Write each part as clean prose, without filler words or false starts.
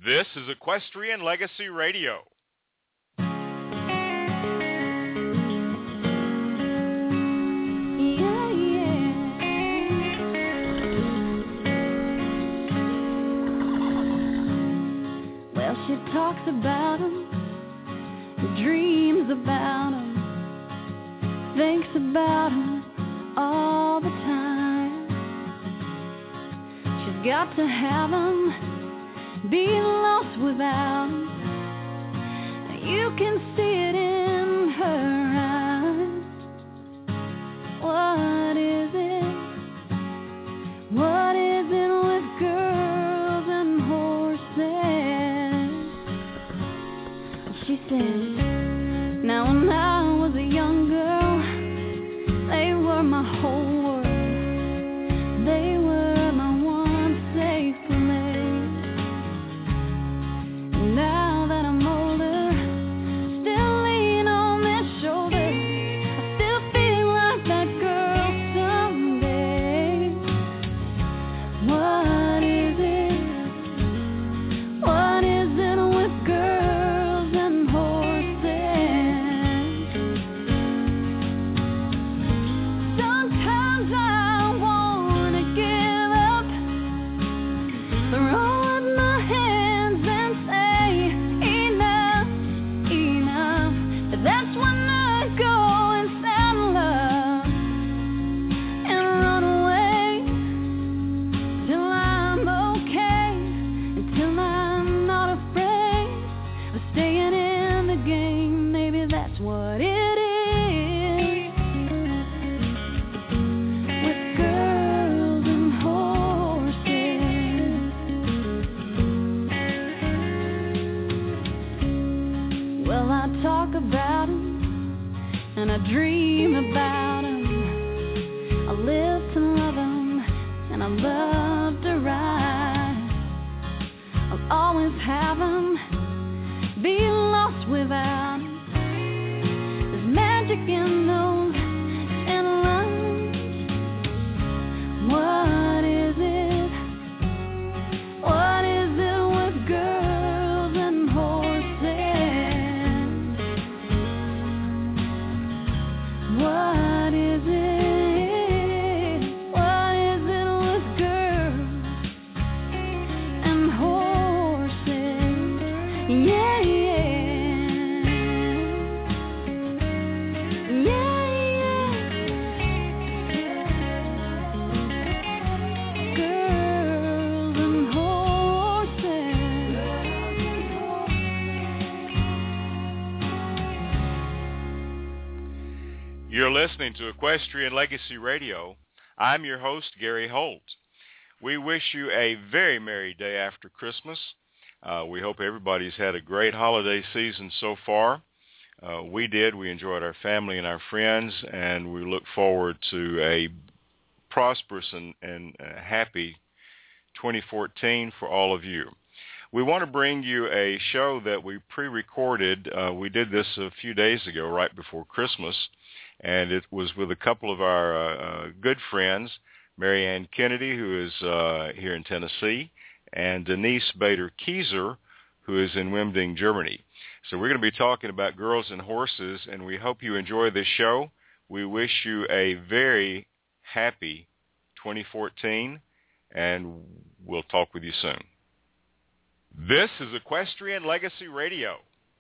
This is Equestrian Legacy Radio. Well, she talks about him, dreams about him, thinks about him all the time. She's got to have him, be lost without him. You can see it in her eyes. What is it? What is it with girls and horses? She says, now when I was a young girl, they were my whole world. They were my one safe place. Now that I'm older, still lean on their shoulders. I still feel like that girl someday. What is it? What is it with girls and horses? Sometimes I wanna give up, throw up my hands and say enough, enough. But that's when I go and saddle up and run away till I'm okay, until I'm not afraid of staying in the game. Maybe that's what it is with girls and horses. Well, I talk about him and I dream about him. I live to love him and I love to ride. I'll always have him, be lost without him. There's magic in those thin lines. What is it? What is it with girls and horses? What is it? What is it with girls and horses? Yeah, yeah. Yeah, yeah. Girls and horses. You're listening to Equestrian Legacy Radio. I'm your host, Gary Holt. We wish you a very merry day after Christmas. We hope everybody's had a great holiday season so far. We did. We enjoyed our family and our friends, and we look forward to a prosperous and happy 2014 for all of you. We want to bring you a show that we pre-recorded. We did this a few days ago, right before Christmas, and it was with a couple of our good friends, Mary Ann Kennedy, who is here in Tennessee, and Denise Bader-Kieser, who is in Wimding, Germany. So we're going to be talking about girls and horses, and we hope you enjoy this show. We wish you a very happy 2014, and we'll talk with you soon. This is Equestrian Legacy Radio.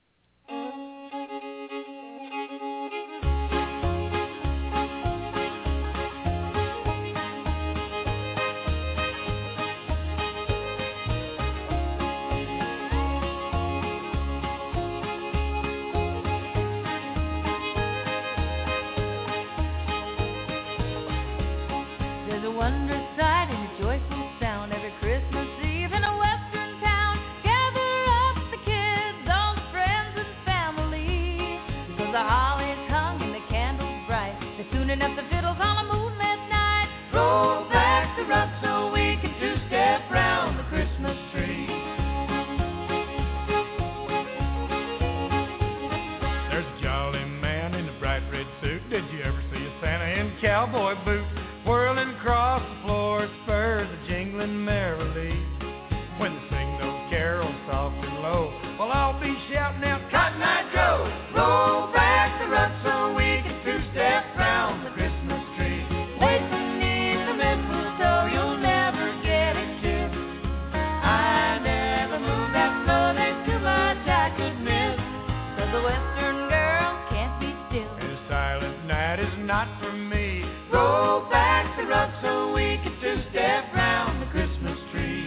There's a wondrous sight and a joyful sound every Christmas Eve in a western town. Gather up the kids, all the friends and family, because the holly's hung and the candles bright. They're tuning up the fiddles on a moonlit night. Roll back the rug so we can two-step round the Christmas tree. There's a jolly man in a bright red suit. Did you ever see a Santa in cowboy boots? Whirling across the floor, spurs a jingling merrily. When they sing those carols soft and low. Well, I'll be shouting out, Cotton Eye Joe, roll back the rug so we can two-step round the Christmas tree. Wait beneath the mistletoe, you'll never get a kiss. I never move that slow, there's too much I could miss. 'Cause the Western girl can't be still. And a silent night is not for me. Roll back the rug so we can two-step round the Christmas tree.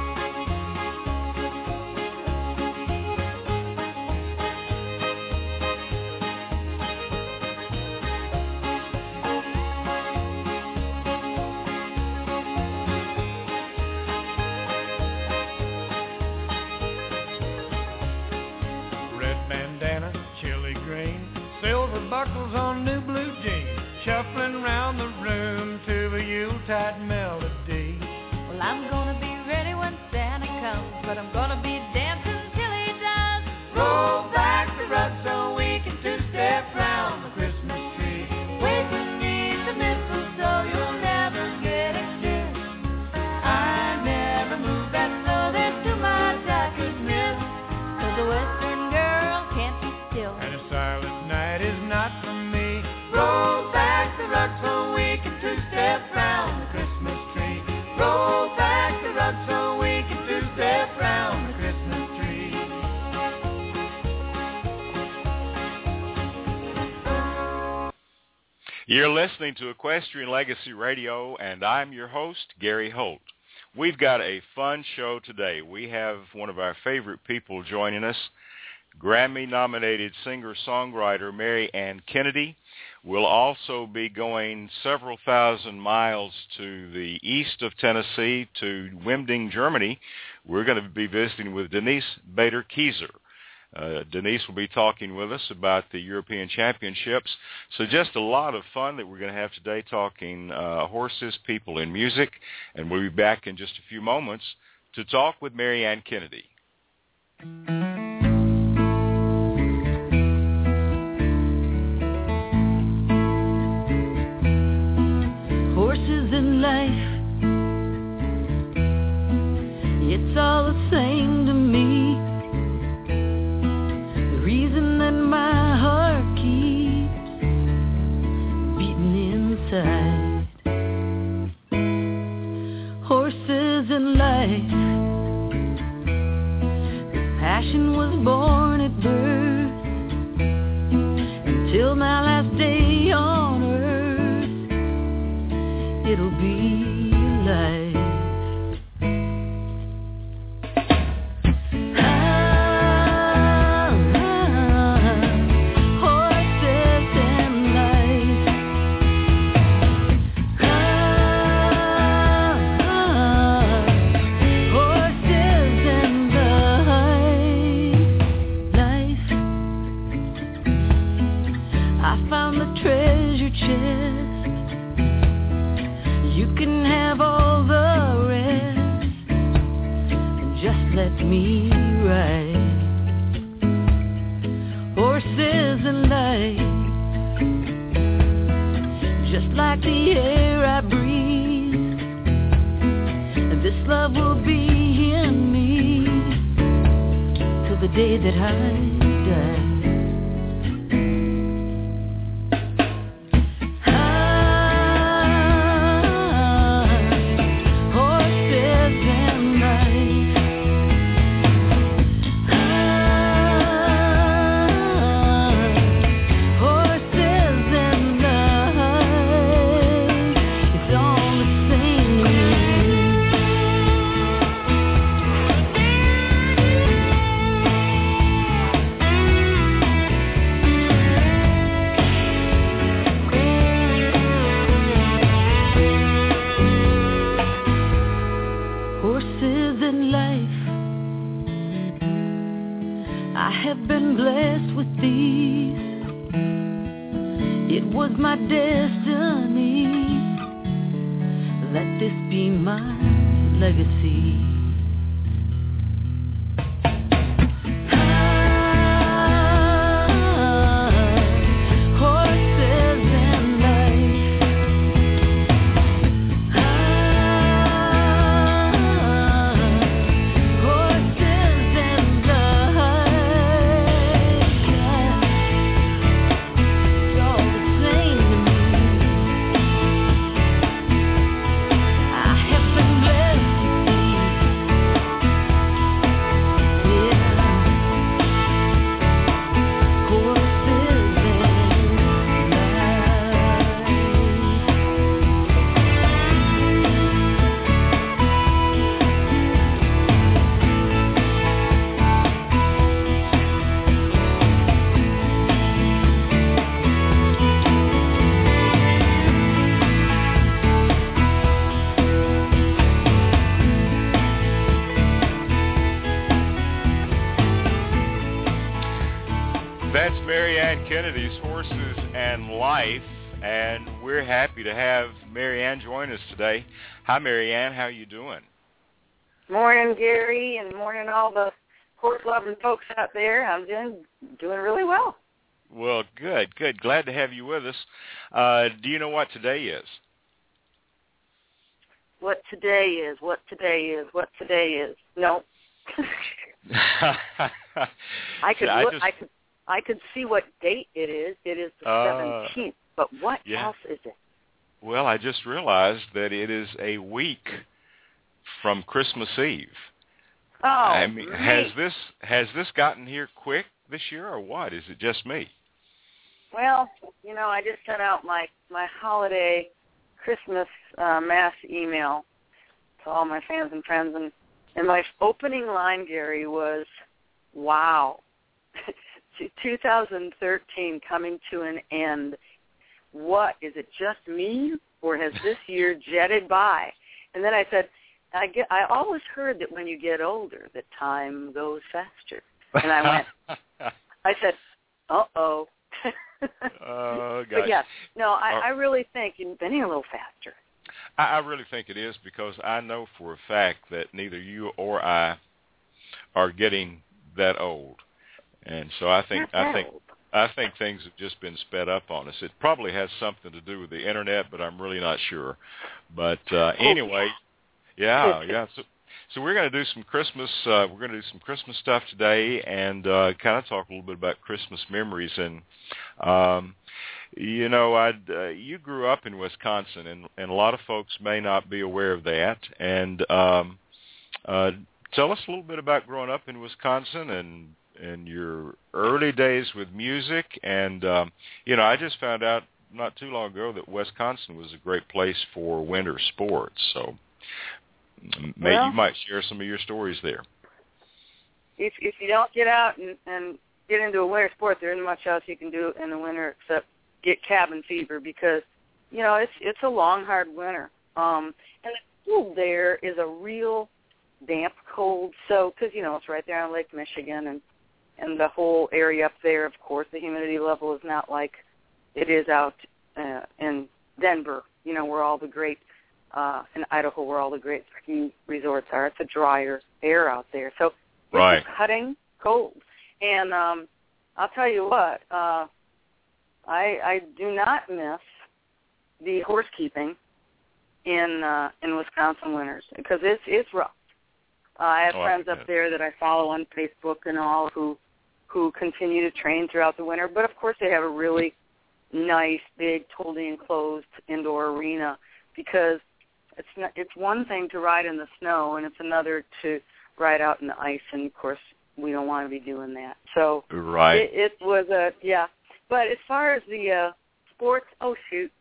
Red bandana, chili green, silver buckles on new blue jeans, shuffling round the room to a Yuletide melody. Well, I'm gonna be ready when Santa comes, but I'm gonna be dancing till he does. Roll back the rug so we can two-step round the Christmas tree. Wait beneath the mistletoe, you'll never get a kiss. I never move that slow, there's too much I could miss. 'Cause the Western girl can't be still. And a silent night is not for me. Roll back the rug so we can two-step round the Christmas tree. Roll back the rug so we can two-step round the Christmas tree. You're listening to Equestrian Legacy Radio, and I'm your host, Gary Holt. We've got a fun show today. We have one of our favorite people joining us, Grammy-nominated singer-songwriter Mary Ann Kennedy. We'll also be going several thousand miles to the east of Tennessee, to Wimding, Germany. We're going to be visiting with Denise Bader-Kieser. Denise will be talking with us about the European Championships. So just a lot of fun that we're going to have today, talking horses, people, and music. And we'll be back in just a few moments to talk with Mary Ann Kennedy. Horses in life, it's all the same to me. The reason that my heart keeps beating inside. Horses in life, this passion was born at birth. Until my last day on earth, it'll be life. Horses and life. Horses and life. I found the treasure chest. You can have all the rest, and just let me ride. Horses and light, just like the air I breathe. And this love will be in me till the day that I die. My destiny, let this be my legacy. Horses and life. Horses and That's Mary Ann Kennedy's Horses and Life, and we're happy to have Mary Ann join us today. Hi, Mary Ann. How are you doing? Morning, Gary, and morning all the horse-loving folks out there. I'm doing really well. Well, good. Glad to have you with us. Do you know what today is? What today is? No. I could see what date it is. It is the 17th. But what else is it? Well, I just realized that it is a week from Christmas Eve. Oh, I mean, has this gotten here quick this year, or what? Is it just me? Well, I just sent out my holiday Christmas mass email to all my fans and friends, and my opening line, Gary, was, wow, 2013 coming to an end. What, is it just me, or has this year jetted by? And then I said, I always heard that when you get older, that time goes faster. And I said, uh-oh. Oh, gosh. But yes, no, I really think you've been here a little faster. I really think it is, because I know for a fact that neither you or I are getting that old. And so I think things have just been sped up on us. It probably has something to do with the internet, but I'm really not sure. But anyway, yeah. So we're going to do some Christmas. We're going to do some Christmas stuff today, and kind of talk a little bit about Christmas memories. And you grew up in Wisconsin, and a lot of folks may not be aware of that. And tell us a little bit about growing up in Wisconsin and your early days with music. And I just found out not too long ago that Wisconsin was a great place for winter sports. So maybe you might share some of your stories there. If you don't get out and get into a winter sport, there isn't much else you can do in the winter except get cabin fever, because it's a long, hard winter. And the cold there is a real damp cold. So because it's right there on Lake Michigan, and the whole area up there, of course, the humidity level is not like it is out in Denver, where all the great in Idaho, where all the great ski resorts are. It's a drier air out there. So it's cutting cold. And I'll tell you what, I do not miss the horse keeping in Wisconsin winters, because it's rough. I have friends up there that I follow on Facebook and all who continue to train throughout the winter. But, of course, they have a really nice, big, totally enclosed indoor arena, because it's one thing to ride in the snow, and it's another to ride out in the ice, and, of course, we don't want to be doing that. So it was But as far as the sports, do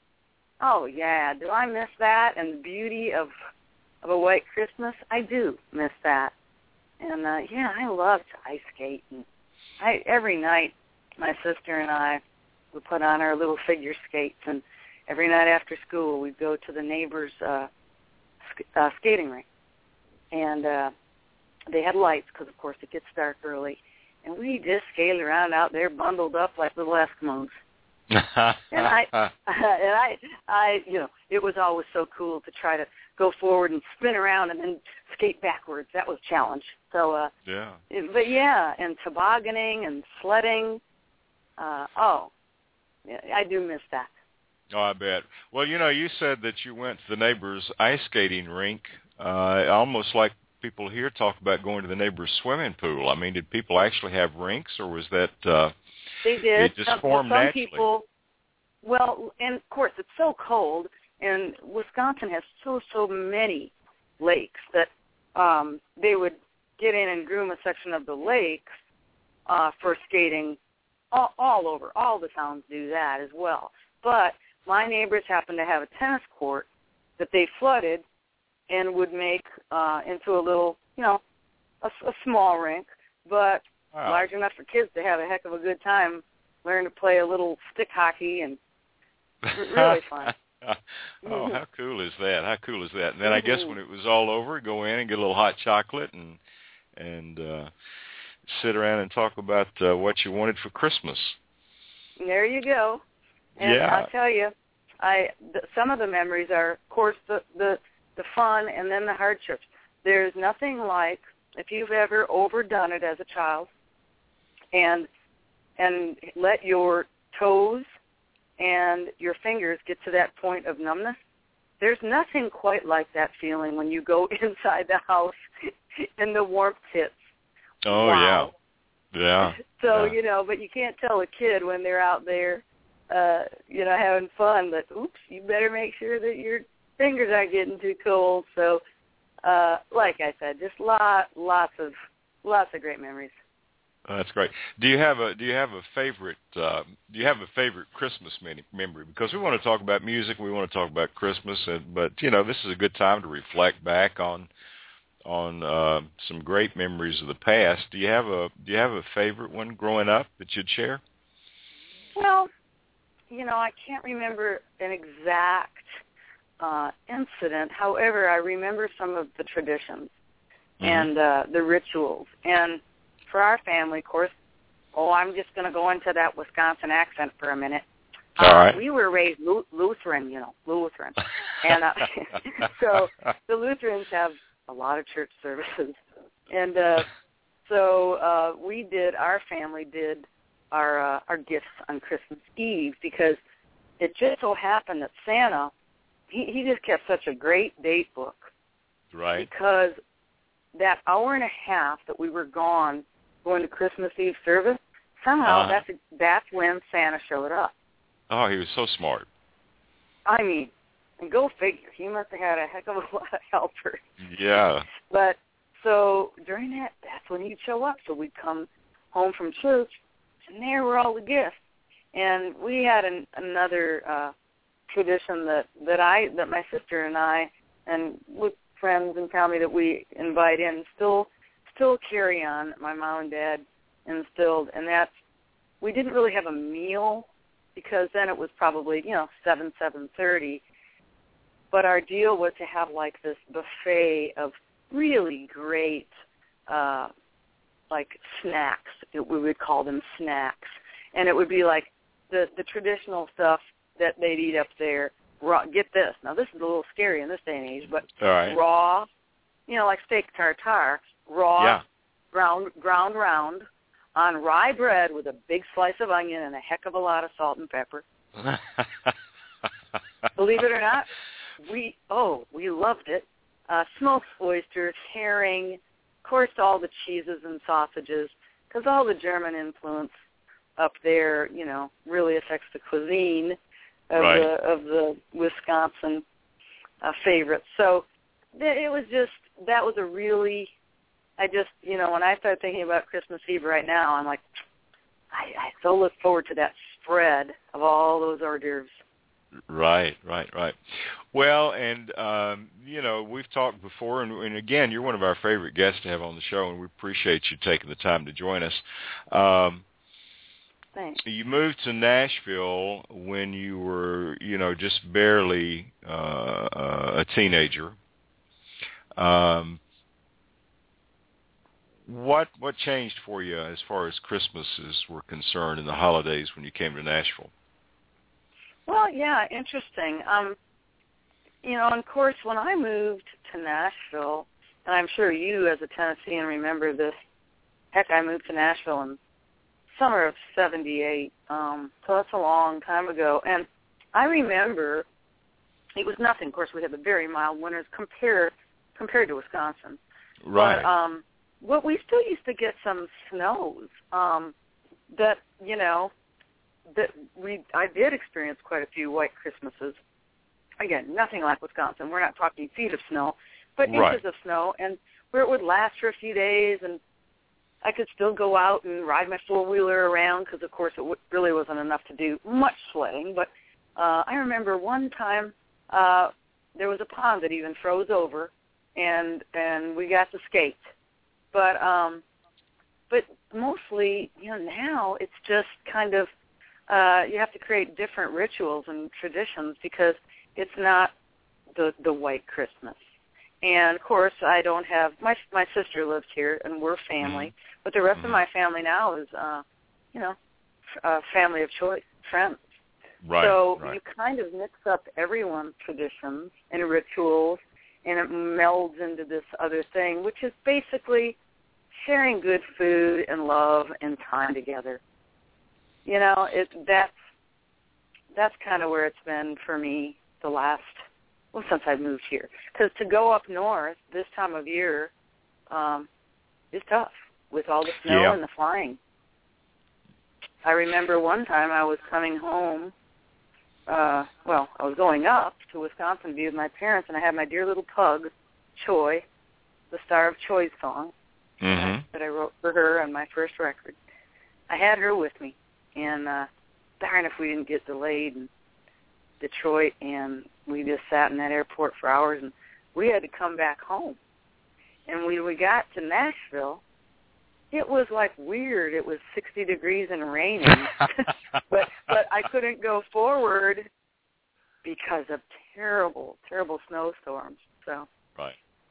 I miss that and the beauty of a white Christmas? I do miss that. And, I love to ice skate. And every night, my sister and I would put on our little figure skates, and every night after school, we'd go to the neighbor's skating rink. And they had lights, because, of course, it gets dark early. And we just skated around out there, bundled up like little Eskimos. And it was always so cool to try to go forward and spin around and then skate backwards. That was a challenge. So, and tobogganing and sledding. I do miss that. Oh, I bet. Well, you said that you went to the neighbor's ice skating rink, almost like people here talk about going to the neighbor's swimming pool. I mean, did people actually have rinks, or was that they did? It just formed some naturally? People, and of course, it's so cold, and Wisconsin has so many lakes that they would get in and groom a section of the lakes for skating all over. All the towns do that as well. But my neighbors happen to have a tennis court that they flooded and would make into a little, a small rink, but large enough for kids to have a heck of a good time, learn to play a little stick hockey, and really fun. Oh, how cool is that? And then I guess when it was all over, go in and get a little hot chocolate and sit around and talk about what you wanted for Christmas. There you go. And Yeah. I'll tell you, some of the memories are, of course, the fun and then the hardships. There's nothing like if you've ever overdone it as a child and let your toes and your fingers get to that point of numbness. There's nothing quite like that feeling when you go inside the house and the warmth hits. Oh, wow. Yeah. So, yeah. But you can't tell a kid when they're out there, having fun that, oops, you better make sure that your fingers aren't getting too cold. So, like I said, just lots of great memories. That's great. Do you have a favorite Christmas memory? Because we want to talk about music, we want to talk about Christmas, but this is a good time to reflect back on some great memories of the past. Do you have a favorite one growing up that you'd share? Well, I can't remember an exact incident. However, I remember some of the traditions and the rituals. And for our family, of course, I'm just going to go into that Wisconsin accent for a minute. All right. We were raised Lutheran, Lutheran. And so the Lutherans have a lot of church services. And so our family did our gifts on Christmas Eve because it just so happened that Santa, he just kept such a great date book. Right. Because that hour and a half that we were going to Christmas Eve service, somehow that's when Santa showed up. Oh, he was so smart. I mean, and go figure, he must have had a heck of a lot of helpers. Yeah. But so during that's when he'd show up. So we'd come home from church, and there were all the gifts. And we had another tradition that my sister and I, and with friends and family that we invite in, still carry on. My mom and dad instilled, and that's we didn't really have a meal because then it was probably 7:30. But our deal was to have like this buffet of really great like snacks. We would call them snacks, and it would be like the traditional stuff that they'd eat up there. Raw, get this. Now this is a little scary in this day and age, but raw, like steak tartare, raw, ground round on rye bread with a big slice of onion and a heck of a lot of salt and pepper. Believe it or not, we loved it. Smoked oysters, herring, of course all the cheeses and sausages, because all the German influence up there, really affects the cuisine of the Wisconsin favorites. So it was that was a really, when I start thinking about Christmas Eve right now, I'm like, I so look forward to that spread of all those hors d'oeuvres. Right. Well, and, we've talked before, and again, you're one of our favorite guests to have on the show, and we appreciate you taking the time to join us. Thanks. You moved to Nashville when you were, just barely a teenager. What changed for you as far as Christmases were concerned and the holidays when you came to Nashville? Well, yeah, interesting. And of course, when I moved to Nashville, and I'm sure you as a Tennessean remember this, heck, I moved to Nashville in summer of 78, so that's a long time ago. And I remember it was nothing. Of course, we had the very mild winters compared to Wisconsin. Right. But what we still used to get some snows that I did experience quite a few white Christmases. Again, nothing like Wisconsin. We're not talking feet of snow, but inches of snow, and where it would last for a few days, and I could still go out and ride my four-wheeler around because, of course, it really wasn't enough to do much sledding. But I remember one time there was a pond that even froze over, and we got to skate. But mostly, now it's just kind of you have to create different rituals and traditions because it's not the white Christmas. And, of course, I don't have – my sister lives here, and we're family. But the rest of my family now is, family of choice, friends. Right. So you kind of mix up everyone's traditions and rituals, and it melds into this other thing, which is basically sharing good food and love and time together. You know, that's kind of where it's been for me the last, since I moved here. Because to go up north this time of year is tough with all the snow and the flying. I remember one time I was coming home. I was going up to Wisconsin to be with my parents, and I had my dear little pug, Choi, the Star of Choi's song that I wrote for her on my first record. I had her with me, and darn if we didn't get delayed in Detroit, and we just sat in that airport for hours, and we had to come back home. And when we got to Nashville, it was like weird. It was 60 degrees and raining, but I couldn't go forward because of terrible, terrible snowstorms. So right.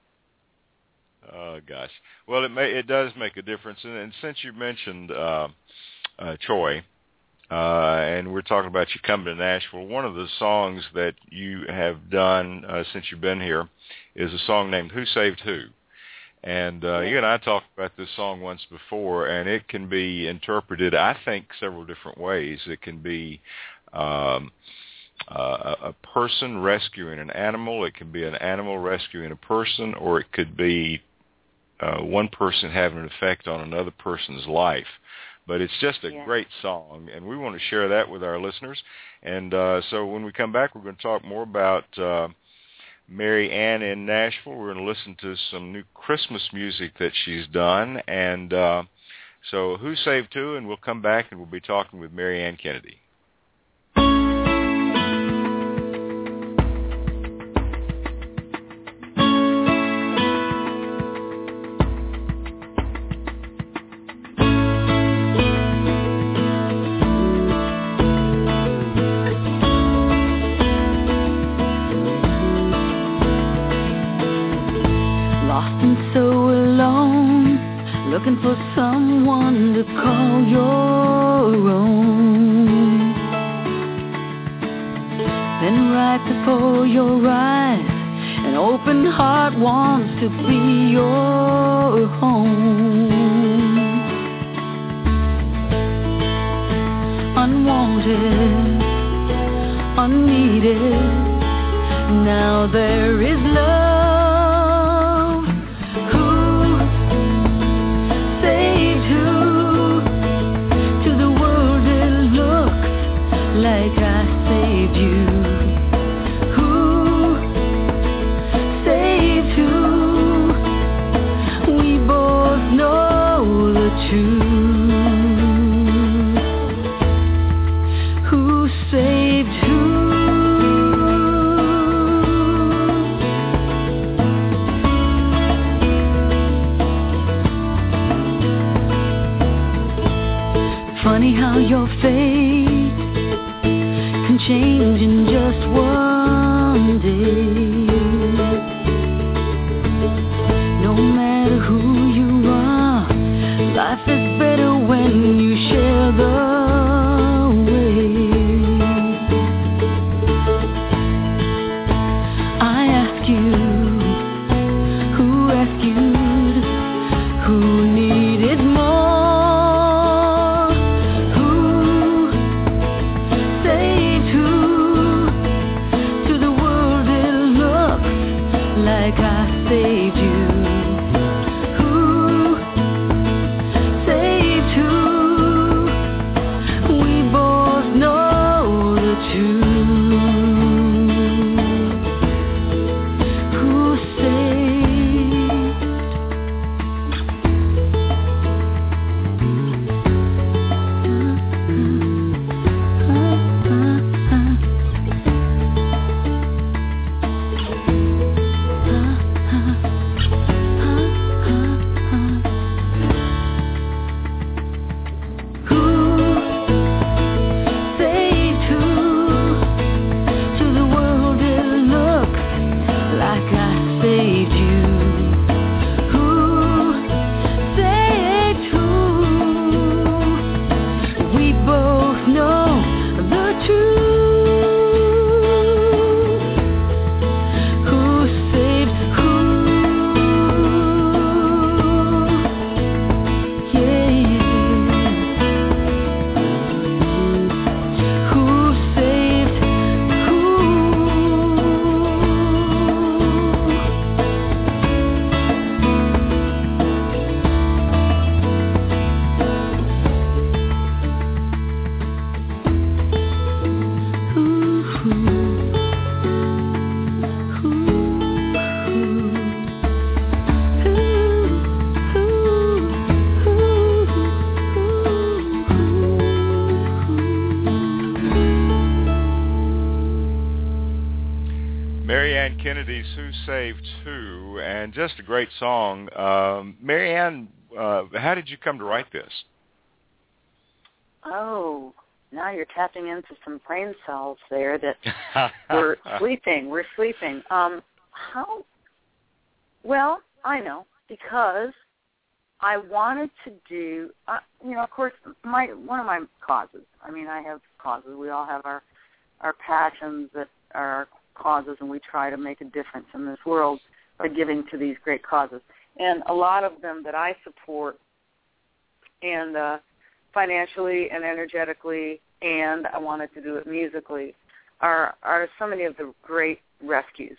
Oh gosh. Well, it does make a difference, and since you mentioned Choi, and we're talking about you coming to Nashville, one of the songs that you have done since you've been here is a song named "Who Saved Who." And you and I talked about this song once before, and it can be interpreted, I think, several different ways. It can be a person rescuing an animal. It can be an animal rescuing a person, or it could be one person having an effect on another person's life. But it's just a great song, and we want to share that with our listeners. And so when we come back, we're going to talk more about Mary Ann in Nashville. We're going to listen to some new Christmas music that she's done. And so Who Saved Who? And we'll come back and we'll be talking with Mary Ann Kennedy. Looking for someone to call your own. Then right before your eyes, an open heart wants to be your home. Unwanted, unneeded, now there is love. Like I saved you. Who saved who? We both know the truth. Who saved who? Funny how your face change in just one day. No matter who you are, life is better when you share the way. I ask you, who rescued, who needed more? Like I saved you. Who saved Marianne Kennedy's Who Saved Who, and just a great song. Marianne, how did you come to write this? Oh, now you're tapping into some brain cells there that we're sleeping. We're sleeping. How? Well, I know, because I wanted to do, of course, one of my causes. I mean, I have causes. We all have our passions that are our causes, and we try to make a difference in this world by giving to these great causes. And a lot of them that I support, and financially and energetically, and I wanted to do it musically, are so many of the great rescues,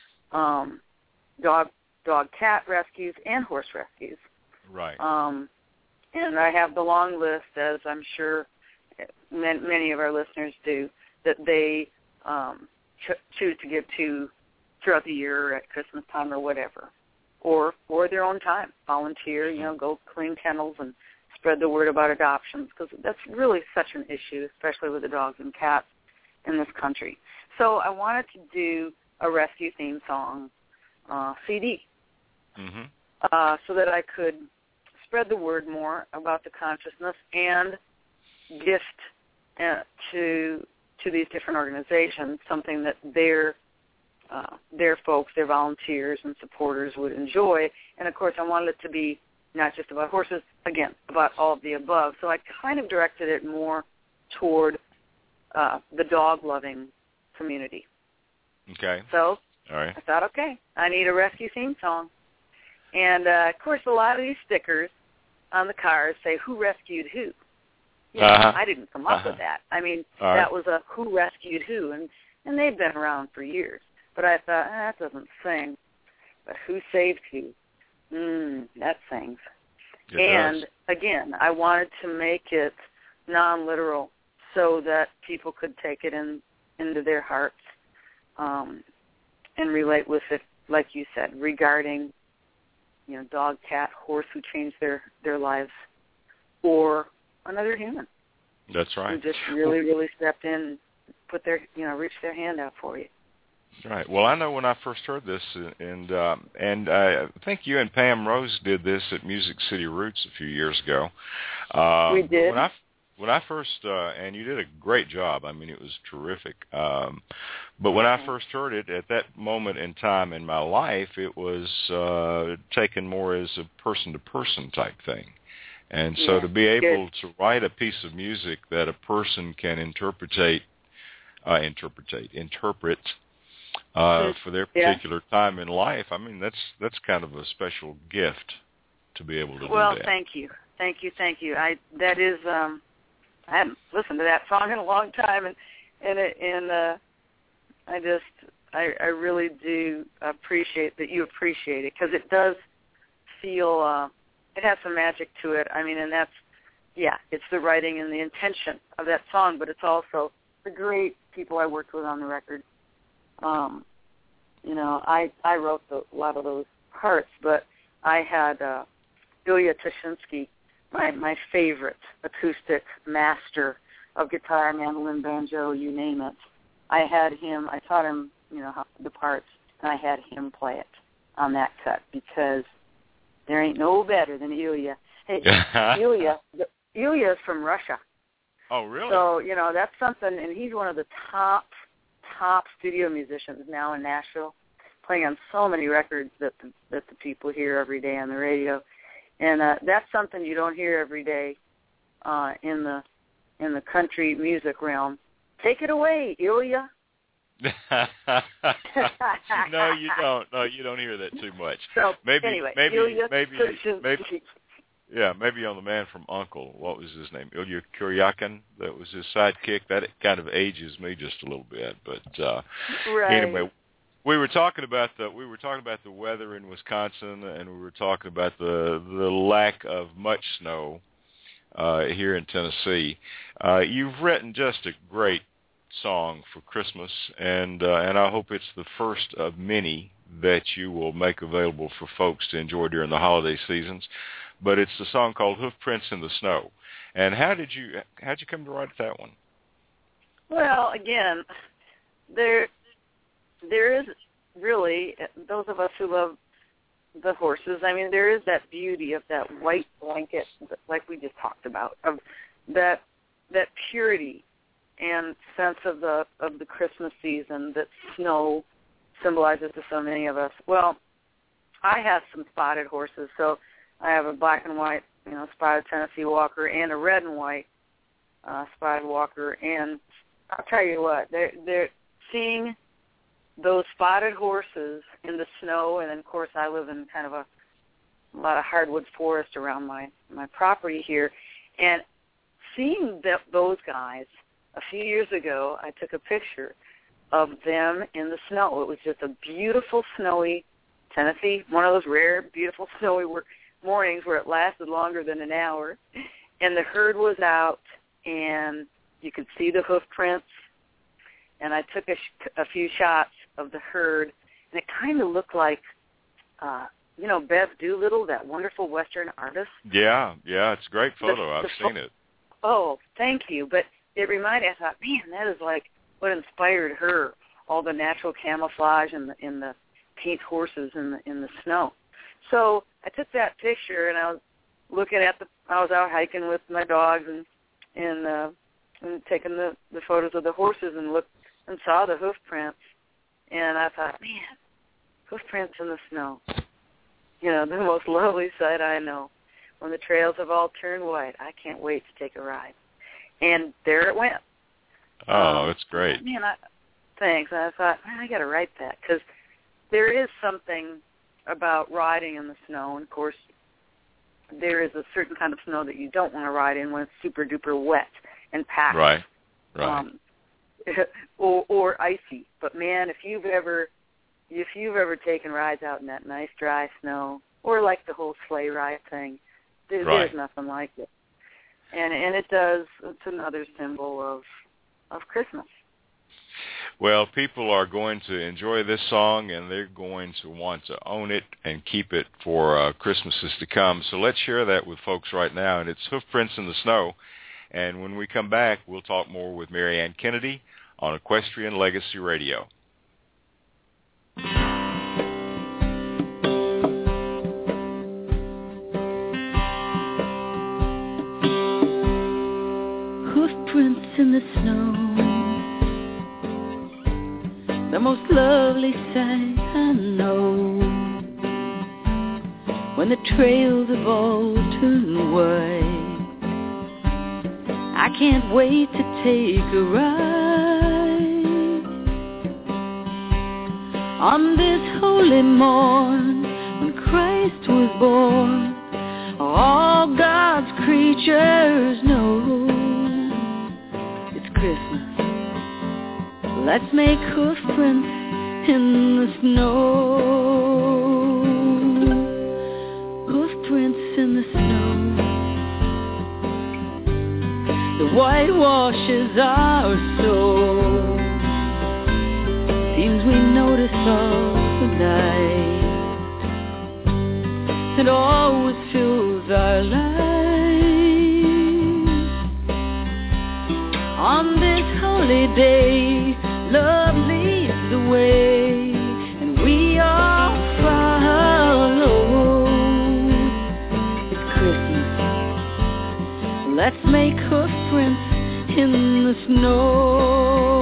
dog-cat rescues and horse rescues. Right. And I have the long list, as I'm sure many of our listeners do, that they choose to give to throughout the year or at Christmas time or whatever, or for their own time, volunteer, go clean kennels and spread the word about adoptions, because that's really such an issue, especially with the dogs and cats in this country. So I wanted to do a rescue theme song CD, so that I could spread the word more about the consciousness and gift to these different organizations something that their folks, their volunteers and supporters would enjoy. And, of course, I wanted it to be not just about horses, again, about all of the above. So I kind of directed it more toward the dog-loving community. Okay. So all right. I thought, okay, I need a rescue theme song. And, of course, a lot of these stickers on the cars say, who rescued who? I didn't come up with that. I mean, that was a who rescued who, and they've been around for years. But I thought, that doesn't sing. But who saved who? That sings. And, again, I wanted to make it non-literal so that people could take it into their hearts and relate with it, like you said, regarding, dog, cat, horse who changed their lives, or another human. That's right. Who just really, really stepped in and put their, reached their hand out for you. Right. Well, I know when I first heard this, and I think you and Pam Rose did this at Music City Roots a few years ago. We did. When I first, and you did a great job. I mean, it was terrific. But when I first heard it, at that moment in time in my life, it was taken more as a person-to-person type thing. And so to be able to write a piece of music that a person can interpret for their particular time in life, I mean, that's kind of a special gift to be able to do that. Well, thank you. I haven't listened to that song in a long time, and I really do appreciate that you appreciate it, because it does feel it has some magic to it. I mean, and that's it's the writing and the intention of that song, but it's also the great people I worked with on the record. I wrote a lot of those parts, but I had Ilya Tashinsky, my favorite acoustic master of guitar, mandolin, banjo, you name it. I taught him, the parts, and I had him play it on that cut, because there ain't no better than Ilya. Hey, Ilya is from Russia. Oh, really? So, that's something, and he's one of the top studio musicians now in Nashville, playing on so many records that the people hear every day on the radio. And that's something you don't hear every day in the country music realm. Take it away, Ilya. No, you don't. No, you don't hear that too much. So maybe, anyway, maybe, Ilya maybe on The Man from U.N.C.L.E. What was his name? Ilya Kuryakin. That was his sidekick. That kind of ages me just a little bit. But anyway, we were talking about the weather in Wisconsin, and we were talking about the lack of much snow here in Tennessee. You've written just a great song for Christmas, and I hope it's the first of many that you will make available for folks to enjoy during the holiday seasons. But it's the song called Hoof Prints in the Snow. And how'd you come to write that one? Well, again, there is really, those of us who love the horses, I mean, there is that beauty of that white blanket, like we just talked about, of that purity and sense of the Christmas season that snow symbolizes to so many of us. Well, I have some spotted horses, so I have a black and white, spotted Tennessee Walker and a red and white spotted Walker, and I'll tell you what, they're seeing those spotted horses in the snow, and then, of course, I live in kind of a lot of hardwood forest around my property here, and seeing those guys, a few years ago, I took a picture of them in the snow. It was just a beautiful, snowy Tennessee, one of those rare, beautiful, snowy mornings where it lasted longer than an hour, and the herd was out, and you could see the hoof prints, and I took a few shots of the herd, and it kind of looked like, Bev Doolittle, that wonderful Western artist. Yeah, it's a great photo. I've seen it. Oh, thank you. But it reminded me, I thought, man, that is like what inspired her, all the natural camouflage and the paint horses in the snow. So I took that picture, and I was looking at I was out hiking with my dogs and taking the photos of the horses and looked and saw the hoof prints, and I thought, man, hoof prints in the snow. The most lovely sight I know. When the trails have all turned white, I can't wait to take a ride. And there it went. Oh, it's great. Man, thanks. And I thought, man, I got to write that, because there is something about riding in the snow, and of course, there is a certain kind of snow that you don't want to ride in when it's super duper wet and packed. Right. Or icy. But man, if you've ever taken rides out in that nice dry snow, or like the whole sleigh ride thing, there's nothing like it. And it's another symbol of Christmas. Well, people are going to enjoy this song, and they're going to want to own it and keep it for Christmases to come. So let's share that with folks right now, and it's Hoof Prints in the Snow. And when we come back, we'll talk more with Mary Ann Kennedy on Equestrian Legacy Radio. Hoofprints in the snow, the most lovely sight I know. When the trails have all turned white, I can't wait to take a ride on this holy morn when Christ was born. All God's creatures know it's Christmas. Let's make hoof prints in the snow. Hoof prints in the snow. The white washes our soul. Seems we notice all the night. It always fills our lives. On this holy day, love leads the way, and we all follow. It's Christmas. Let's make hoof prints in the snow.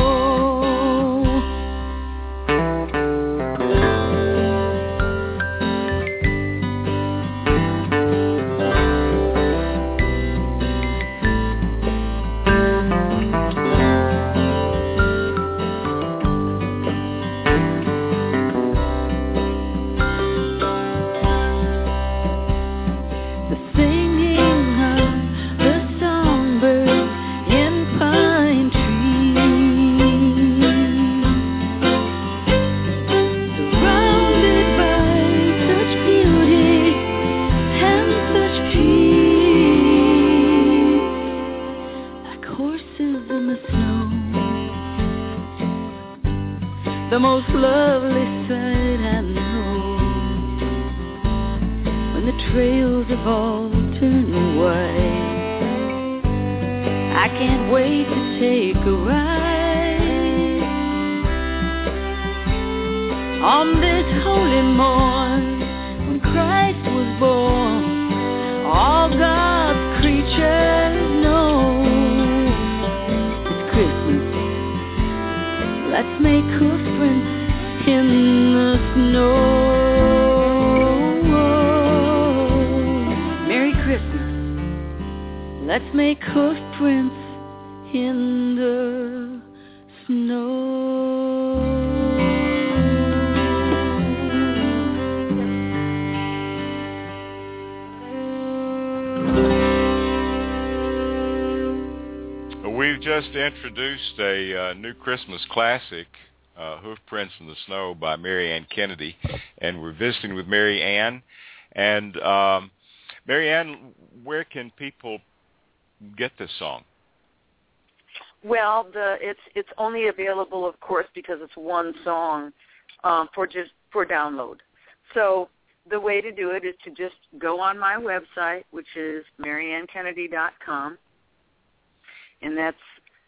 The most lovely sight I know, when the trails have all turned white. I can't wait to take a ride On this holy morn, when Christ was born, all God's creatures know it's Christmas. Let's make hoof prints in the snow. Merry Christmas. Let's make hoof prints in the snow. We've just introduced a new Christmas classic, Hoof Prints in the Snow by Mary Ann Kennedy, and we're visiting with Mary Ann. And Mary Ann, where can people get this song? Well, it's only available, of course, because it's one song for download. So the way to do it is to just go on my website, which is maryannkennedy.com. And that's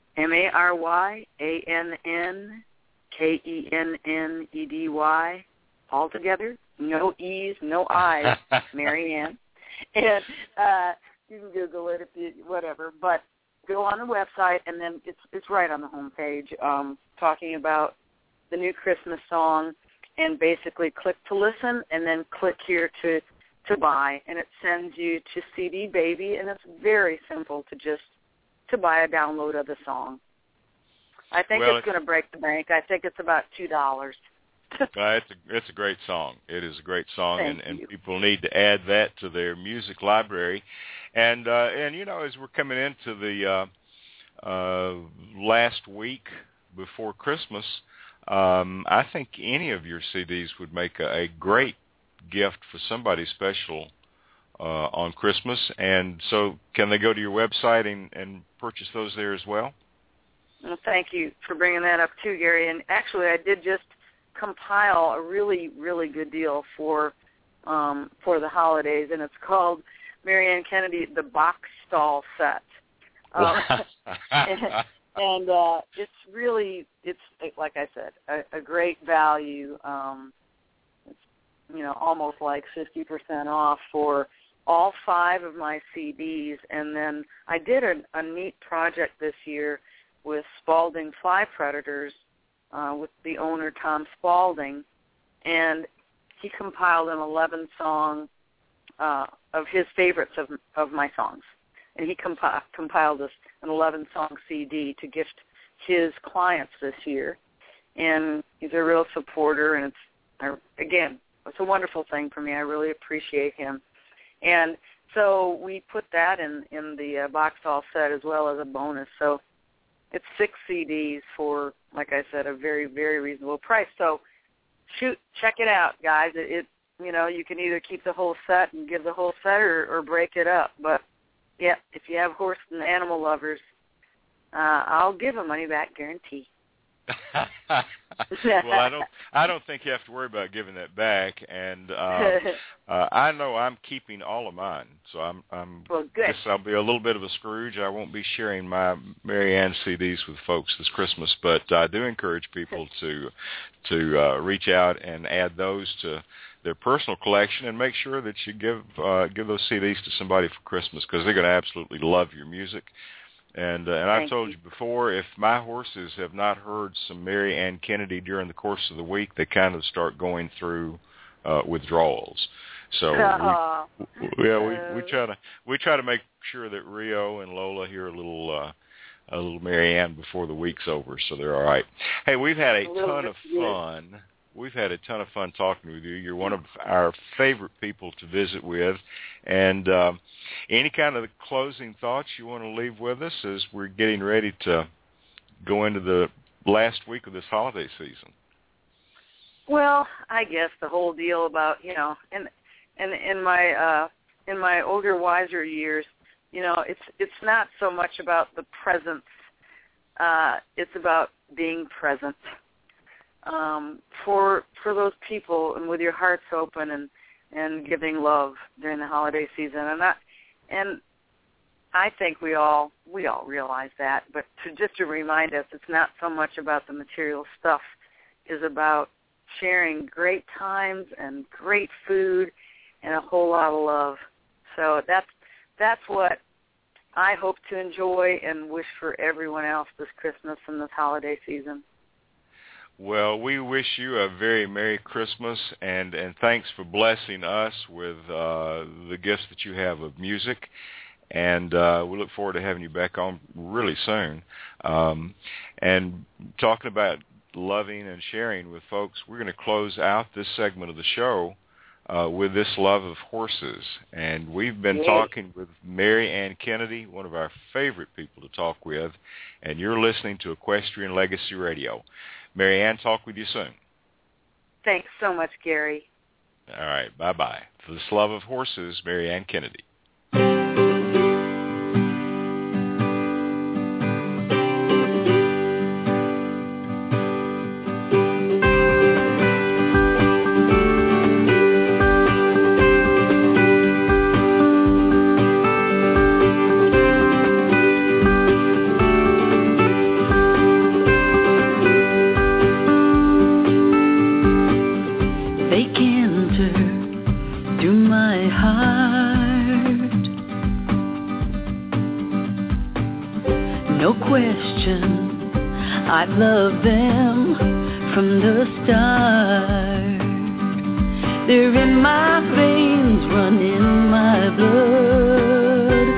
MaryAnnKennedy, all together, no E's, no I's, Mary Ann. And you can Google it if you, whatever. But go on the website, and then it's right on the home page, talking about the new Christmas song, and basically click to listen, and then click here to buy, and it sends you to CD Baby, and it's very simple to buy a download of the song. I think it's going to break the bank. I think it's about $2. It's a great song. It is a great song, and people need to add that to their music library. And you know, as we're coming into the last week before Christmas, I think any of your CDs would make a great gift for somebody special on Christmas. And so can they go to your website and purchase those there as well? Well, thank you for bringing that up too, Gary. And actually, I did just compile a really, really good deal for the holidays, and it's called Mary Ann Kennedy, the Box Stall Set. And it's really, it's like I said, a great value. It's, you know, almost like 50% off for all 5 of my CDs. And then I did a neat project this year with Spalding Fly Predators, with the owner, Tom Spalding, and he compiled an 11-song of his favorites of my songs. And he compiled an 11-song CD to gift his clients this year. And he's a real supporter, and it's a wonderful thing for me. I really appreciate him. And so we put that in the box all set as well as a bonus. So it's 6 CDs for, like I said, a very, very reasonable price. So check it out, guys. It you know, you can either keep the whole set and give the whole set or break it up. But, yeah, if you have horse and animal lovers, I'll give a money-back guarantee. Well, I don't think you have to worry about giving that back, and I know I'm keeping all of mine, so I'm well, good. Guess I'll be a little bit of a Scrooge. I won't be sharing my Mary Ann CDs with folks this Christmas, but I do encourage people to reach out and add those to their personal collection, and make sure that you give those CDs to somebody for Christmas, because they're going to absolutely love your music. And I've told you before, if my horses have not heard some Mary Ann Kennedy during the course of the week, they kind of start going through withdrawals. So we try to make sure that Rio and Lola hear a little Mary Ann before the week's over, so they're all right. Hey, we've had a ton of fun. We've had a ton of fun talking with you. You're one of our favorite people to visit with. And any kind of closing thoughts you want to leave with us as we're getting ready to go into the last week of this holiday season? Well, I guess the whole deal about, you know, and in my older, wiser years, you know, it's not so much about the presents. It's about being present. For those people, and with your hearts open and giving love during the holiday season, and I think we all realize that. But just to remind us, it's not so much about the material stuff; is about sharing great times and great food and a whole lot of love. So that's what I hope to enjoy and wish for everyone else this Christmas and this holiday season. Well, we wish you a very Merry Christmas, and thanks for blessing us with the gifts that you have of music. And we look forward to having you back on really soon. And talking about loving and sharing with folks, we're going to close out this segment of the show with this love of horses. And we've been talking with Mary Ann Kennedy, one of our favorite people to talk with, and you're listening to Equestrian Legacy Radio. Mary Ann, talk with you soon. Thanks so much, Gary. All right, bye-bye. For this love of horses, Mary Ann Kennedy. I've loved them from the start. They're in my veins, run in my blood.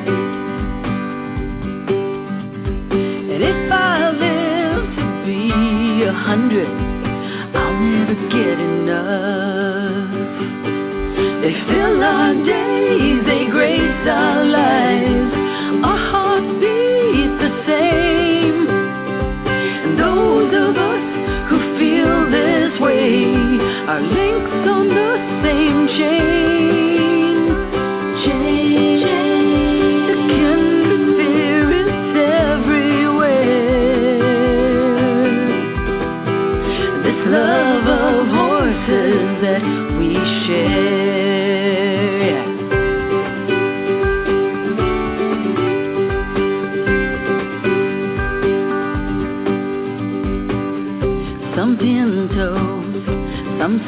And if I live to be 100, I'll never get enough. They fill our days, they grace our lives. Our hearts beat the same. Those of us who feel this way are links on the same chain. The kindred spirits everywhere. This love of horses that we share. Some pintos, some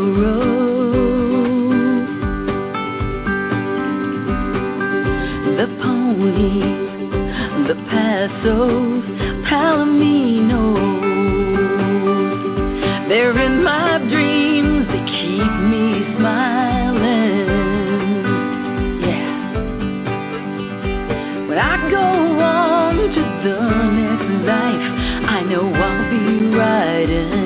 sorrows. The ponies, the passos, palominos. They're in my dreams, they keep me smiling. Yeah. When I go on to the next life, I know I'll be riding.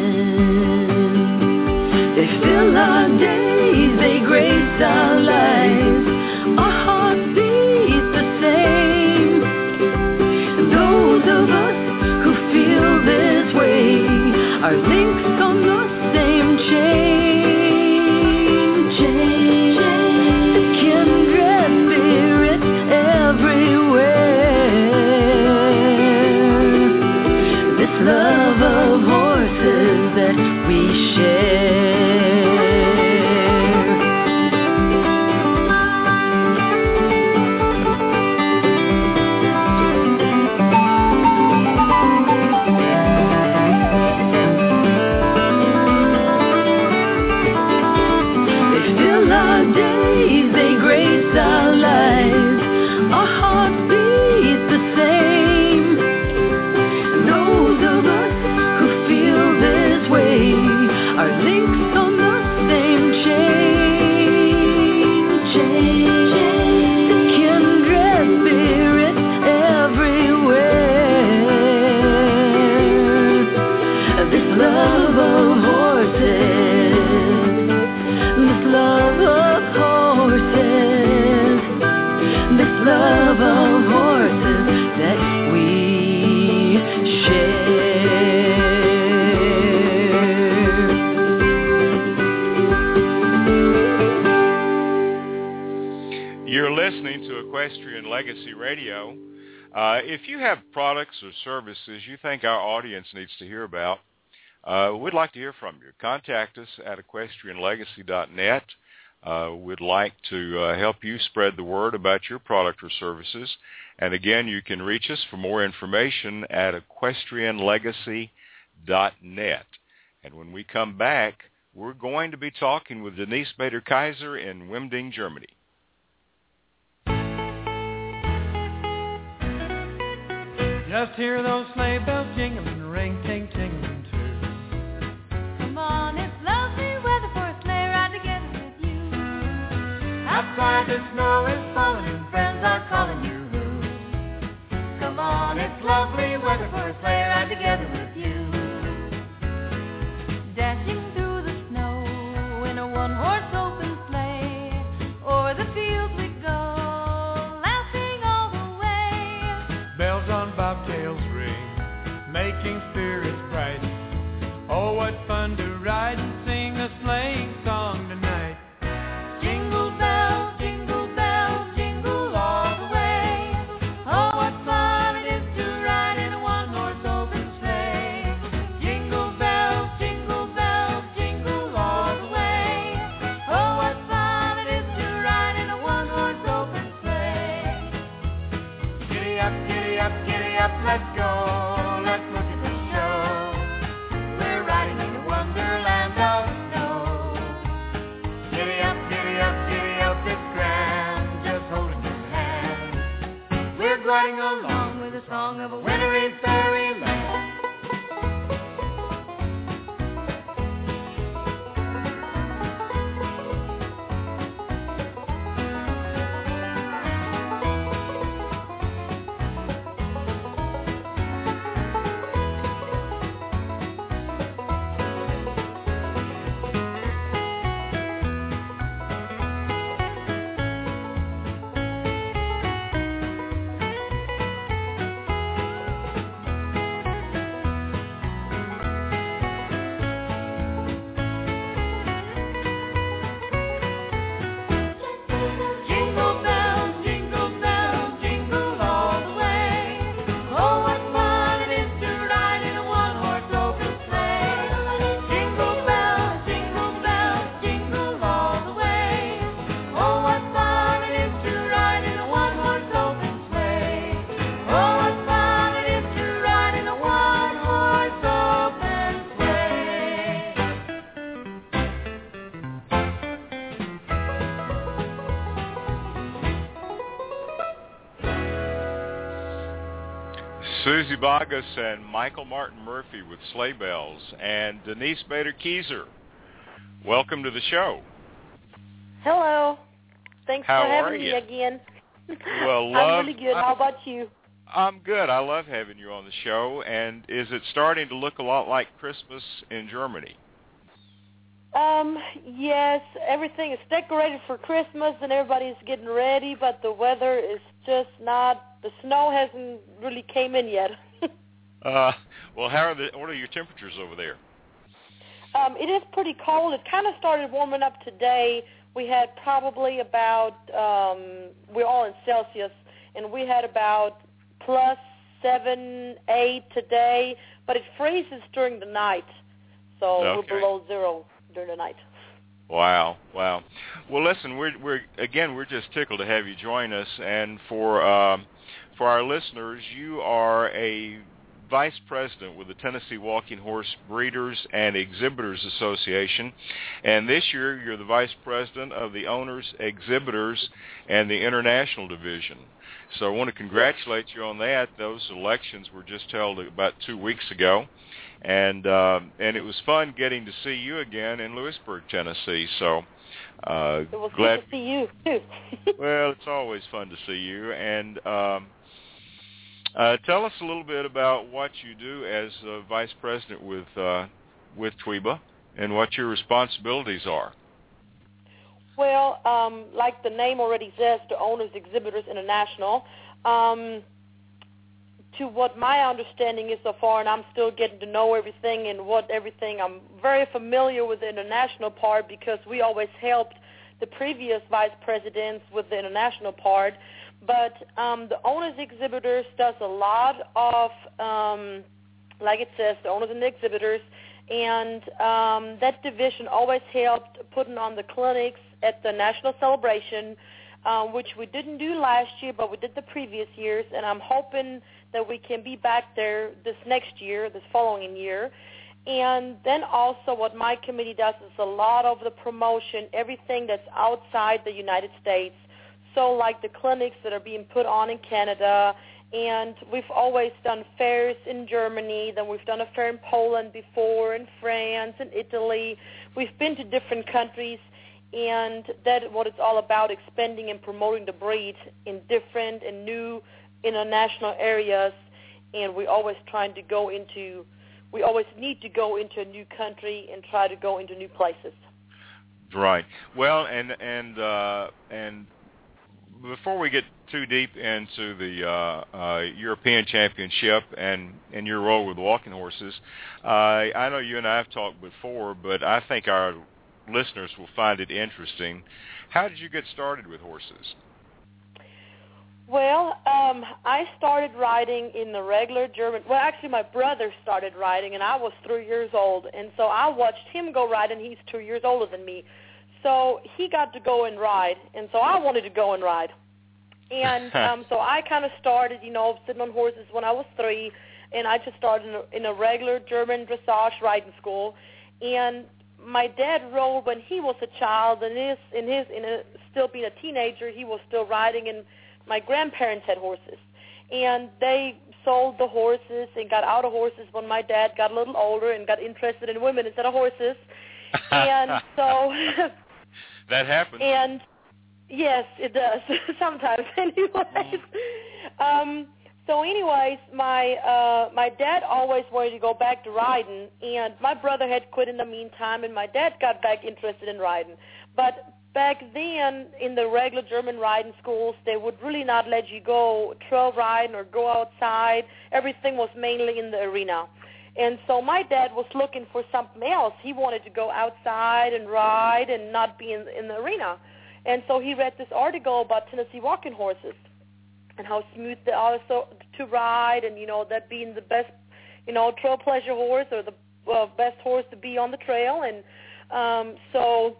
They fill our days, they grace our lives. Our hearts beat the same. And those of us who feel this way are links on the same chain. The kindred spirits everywhere. This love of horses that we share. They fill our days, they grace our lives. Our hearts beat the same. Those of us who feel this way are links on the same chain. The kindred spirits everywhere. This love of horses, this love of horses, this love of horses that we share. You're listening to Equestrian Legacy Radio. If you have products or services you think our audience needs to hear about, we'd like to hear from you. Contact us at equestrianlegacy.net. We'd like to help you spread the word about your product or services. And again, you can reach us for more information at equestrianlegacy.net. And when we come back, we're going to be talking with Denise Bader-Kaiser in Wimding, Germany. Just hear those sleigh bells jingling, ring, ting, tingling too. Come on, it's lovely weather for a sleigh ride together with you. Outside the snow is falling and friends are calling you. Come on, it's lovely weather for a sleigh ride together with you. Dashing through the snow in a one-horse open sleigh, o'er the fields we go, laughing all the way. Bells on bobtails ring, making spirits bright. Oh, what fun to ride and sing a sleighing song tonight. Jingle bells, jingle bells, jingle all the way. Oh, what fun it is to ride in a one-horse open sleigh. Jingle bells, jingle bells, jingle all the way. Oh, what fun it is to ride in a one-horse open sleigh. Giddy up, giddy up, giddy up, let's go. Let's look at the show. We're riding in the wonderland of snow. Giddy up, giddy up, giddy up, it's grand, just holding your hand. We're gliding along with the song of a wintry fairyland. Jingle bells, jingle bells, jingle all the way. Oh, what fun it is to ride in a one-horse open sleigh. Jingle bells, jingle all the way. Oh, what fun it is to ride in a one-horse open sleigh. Oh, what fun it is to ride in a one-horse open sleigh. Susie Bogus and Michael Martin Murphy with Sleigh Bells, and Denise Bader-Kaiser. Welcome to the show. Hello. Thanks How for are having me you? again. Well, I'm really good. How about you? I'm good. I love having you on the show. And is it starting to look a lot like Christmas in Germany? Yes, everything is decorated for Christmas and everybody's getting ready, but the weather is just not, the snow hasn't really came in yet. Well, what are your temperatures over there? It is pretty cold. It kind of started warming up today. We had probably about, we're all in Celsius, and we had about plus 7, 8 today, but it freezes during the night, so Okay. we're below zero during the night. Wow. Well, listen, we're just tickled to have you join us, and for our listeners, you are a vice president with the Tennessee Walking Horse Breeders and Exhibitors Association, and this year you're the vice president of the Owners, Exhibitors, and the International Division. So I want to congratulate you on that. Those elections were just held about 2 weeks ago, and it was fun getting to see you again in Lewisburg, Tennessee. So It was glad good to see you, too. Well, it's always fun to see you. And tell us a little bit about what you do as vice president with TWIBA and what your responsibilities are. Well, like the name already says, the Owners Exhibitors International, to what my understanding is so far, and I'm still getting to know everything and I'm very familiar with the international part because we always helped the previous vice presidents with the international part. But the Owners Exhibitors does a lot of, like it says, the Owners and the Exhibitors, and that division always helped putting on the clinics at the National Celebration, which we didn't do last year, but we did the previous years, and I'm hoping that we can be back there this next year, this following year. And then also what my committee does is a lot of the promotion, everything that's outside the United States. So like the clinics that are being put on in Canada, and we've always done fairs in Germany, then we've done a fair in Poland before, in France, in Italy. We've been to different countries, and that's what it's all about, expanding and promoting the breed in different and new international areas. And we always need to go into a new country and try to go into new places. Right. Well, and before we get too deep into the European Championship and your role with walking horses, I know you and I have talked before, but I think our listeners will find it interesting. How did you get started with horses? Well, I started riding in the regular German. Well, actually, my brother started riding, and I was 3 years old. And so I watched him go ride, and he's 2 years older than me. So he got to go and ride, and so I wanted to go and ride. And so I kind of started, sitting on horses when I was 3, and I just started in a regular German dressage riding school. And my dad rode when he was a child, and still being a teenager, he was still riding, and my grandparents had horses. And they sold the horses and got out of horses when my dad got a little older and got interested in women instead of horses. And so that happens. And yes, it does sometimes. Anyways, so anyways, my dad always wanted to go back to riding, and my brother had quit in the meantime, and my dad got back interested in riding. But back then, in the regular German riding schools, they would really not let you go trail riding or go outside. Everything was mainly in the arena. And so my dad was looking for something else. He wanted to go outside and ride and not be in the arena. And so he read this article about Tennessee walking horses and how smooth they are to ride, and, that being the best, trail pleasure horse, or the best horse to be on the trail. And so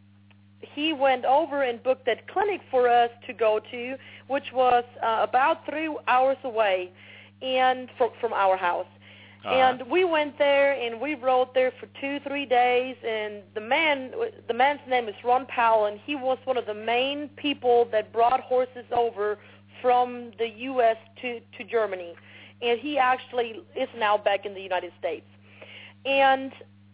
he went over and booked that clinic for us to go to, which was about 3 hours away and from our house. And we went there, and we rode there for 2-3 days, and the man's name is Ron Powell, and he was one of the main people that brought horses over from the U.S. to Germany. And he actually is now back in the United States. And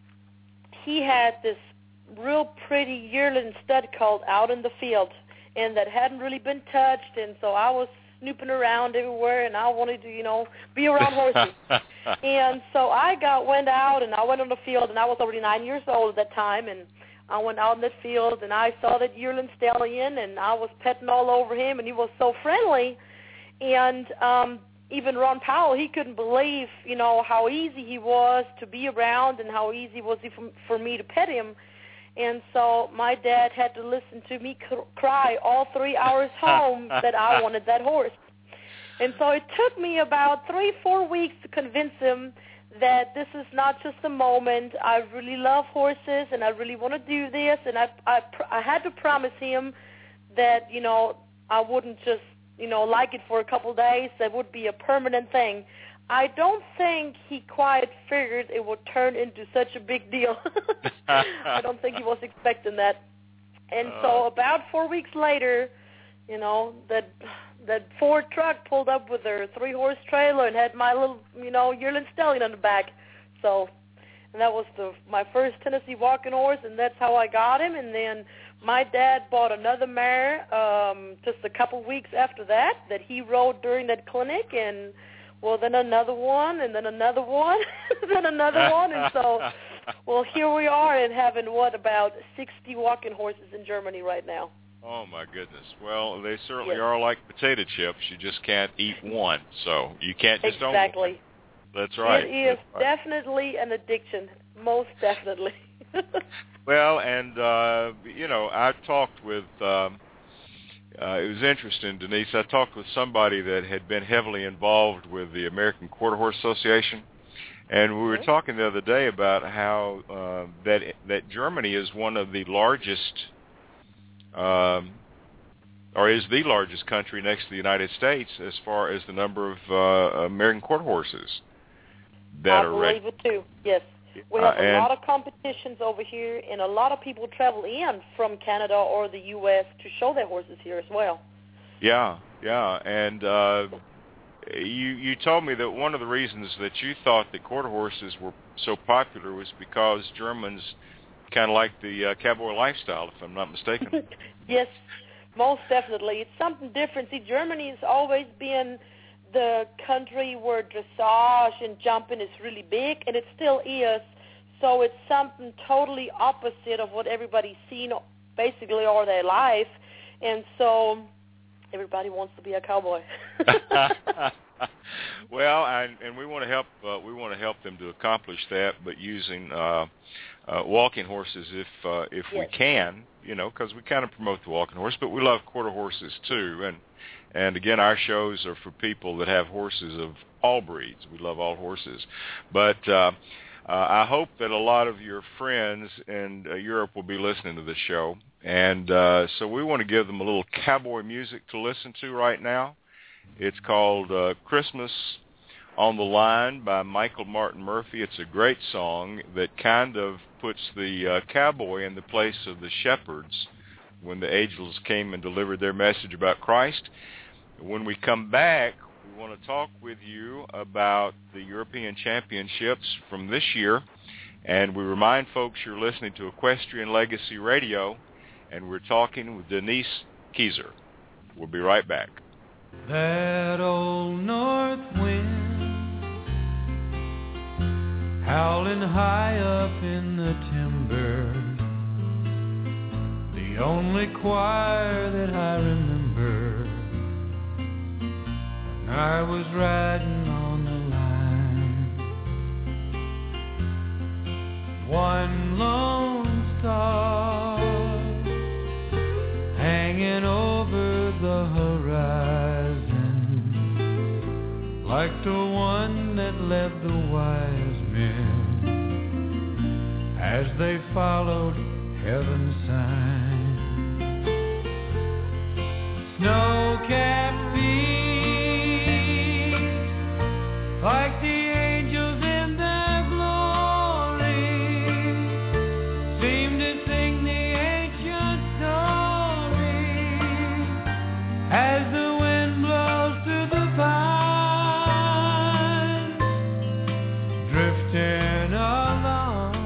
he had this real pretty yearling stud colt out in the field, and that hadn't really been touched, and so I was snooping around everywhere, and I wanted to, be around horses. And so I went out, and I went on the field, and I was already 9 years old at that time, and I went out in the field, and I saw that yearling stallion, and I was petting all over him, and he was so friendly. And even Ron Powell, he couldn't believe, how easy he was to be around and how easy was it for me to pet him. And so my dad had to listen to me cry all 3 hours home that I wanted that horse. And so it took me about 3-4 weeks to convince him that this is not just a moment. I really love horses, and I really want to do this. And I had to promise him that, I wouldn't just, like it for a couple of days. That would be a permanent thing. I don't think he quite figured it would turn into such a big deal. I don't think he was expecting that. And so about 4 weeks later, that Ford truck pulled up with their 3-horse trailer and had my little, yearling stallion on the back. So, and that was my first Tennessee walking horse, and that's how I got him. And then my dad bought another mare just a couple weeks after that he rode during that clinic, and well, then another one, and then another one, then another one. And so, well, here we are and having, about 60 walking horses in Germany right now. Oh, my goodness. Well, they certainly are like potato chips. You just can't eat one, so you can't just own one. Exactly. That's right. It is definitely an addiction, most definitely. Well, and, I talked with it was interesting, Denise. I talked with somebody that had been heavily involved with the American Quarter Horse Association, and we were talking the other day about how that Germany is one of the largest, or is the largest country next to the United States as far as the number of American Quarter Horses that are I believe it too. Yes. We have a lot of competitions over here, and a lot of people travel in from Canada or the U.S. to show their horses here as well. Yeah, and you told me that one of the reasons that you thought that quarter horses were so popular was because Germans kind of like the cowboy lifestyle, if I'm not mistaken. Yes, most definitely. It's something different. See, Germany has always been the country where dressage and jumping is really big, and it still is. So it's something totally opposite of what everybody's seen basically all their life. And so everybody wants to be a cowboy. Well, and we want to help. We want to help them to accomplish that, but using walking horses if we can, because we kind of promote the walking horse, but we love quarter horses too. And again, our shows are for people that have horses of all breeds. We love all horses, but I hope that a lot of your friends in Europe will be listening to this show, and so we want to give them a little cowboy music to listen to right now. It's called Christmas on the Line by Michael Martin Murphey. It's a great song that kind of puts the cowboy in the place of the shepherds when the angels came and delivered their message about Christ. When we come back, we want to talk with you about the European Championships from this year, and we remind folks you're listening to Equestrian Legacy Radio, and we're talking with Denise Keyser. We'll be right back. That old north wind howling high up in the timber, the only choir that I remember when I was riding on the line. One lone star hanging over the horizon, like the one that led the wise men as they followed heaven's sign. Snow-capped peaks, like the angels in their glory, seem to sing the ancient story as the wind blows through the pines, drifting along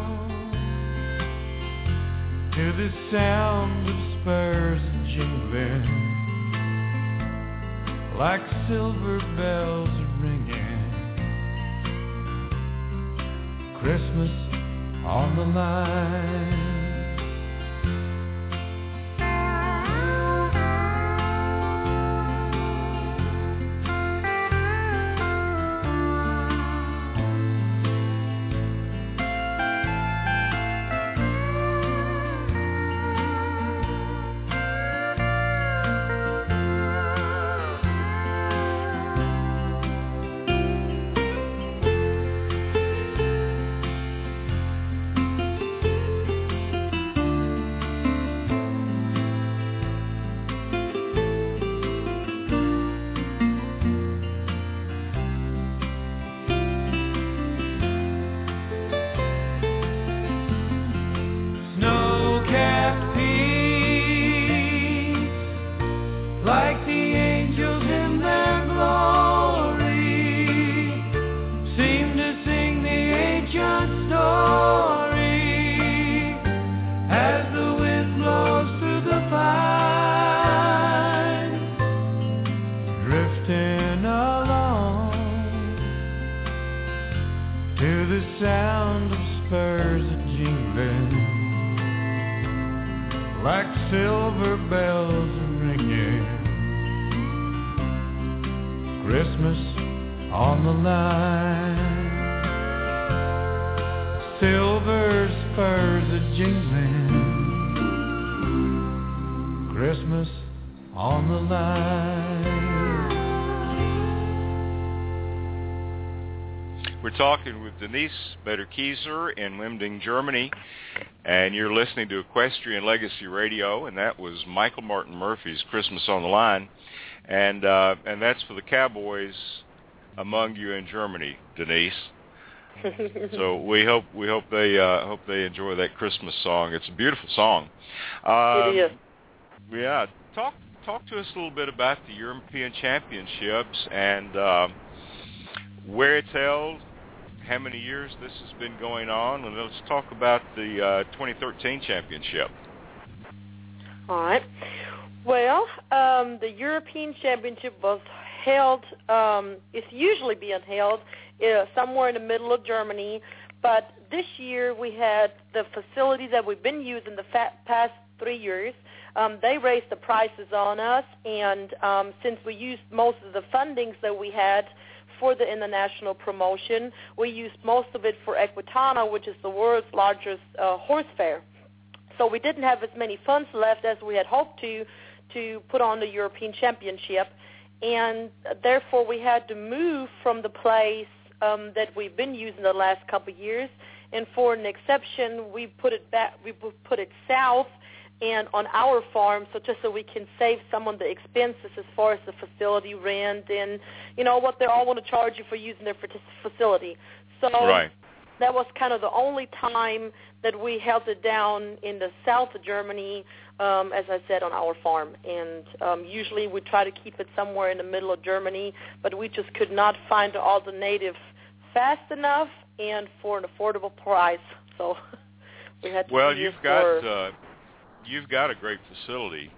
to the sound of spurs jingling, like silver bells ringing. Christmas on the line. Talking with Denise Keyser in Limding, Germany, and you're listening to Equestrian Legacy Radio, and that was Michael Martin Murphey's Christmas on the Line, and that's for the cowboys among you in Germany, Denise. So we hope they enjoy that Christmas song. It's a beautiful song. It is. Yeah, talk to us a little bit about the European Championships and where it's held, how many years this has been going on, and let's talk about the 2013 championship. All right. Well, the European Championship was held, it's usually being held somewhere in the middle of Germany, but this year we had the facility that we've been using the past 3 years. They raised the prices on us, and since we used most of the fundings that we had for the international promotion, we used most of it for Equitana, which is the world's largest horse fair. So we didn't have as many funds left as we had hoped to put on the European Championship, and therefore we had to move from the place that we've been using the last couple of years, and for an exception, we put it south and on our farm, so just so we can save some of the expenses as far as the facility rent and, what they all want to charge you for using their facility. So right. That was kind of the only time that we held it down in the south of Germany, as I said, on our farm. And usually we try to keep it somewhere in the middle of Germany, but we just could not find the alternative fast enough and for an affordable price. So we had to you've got a great facility.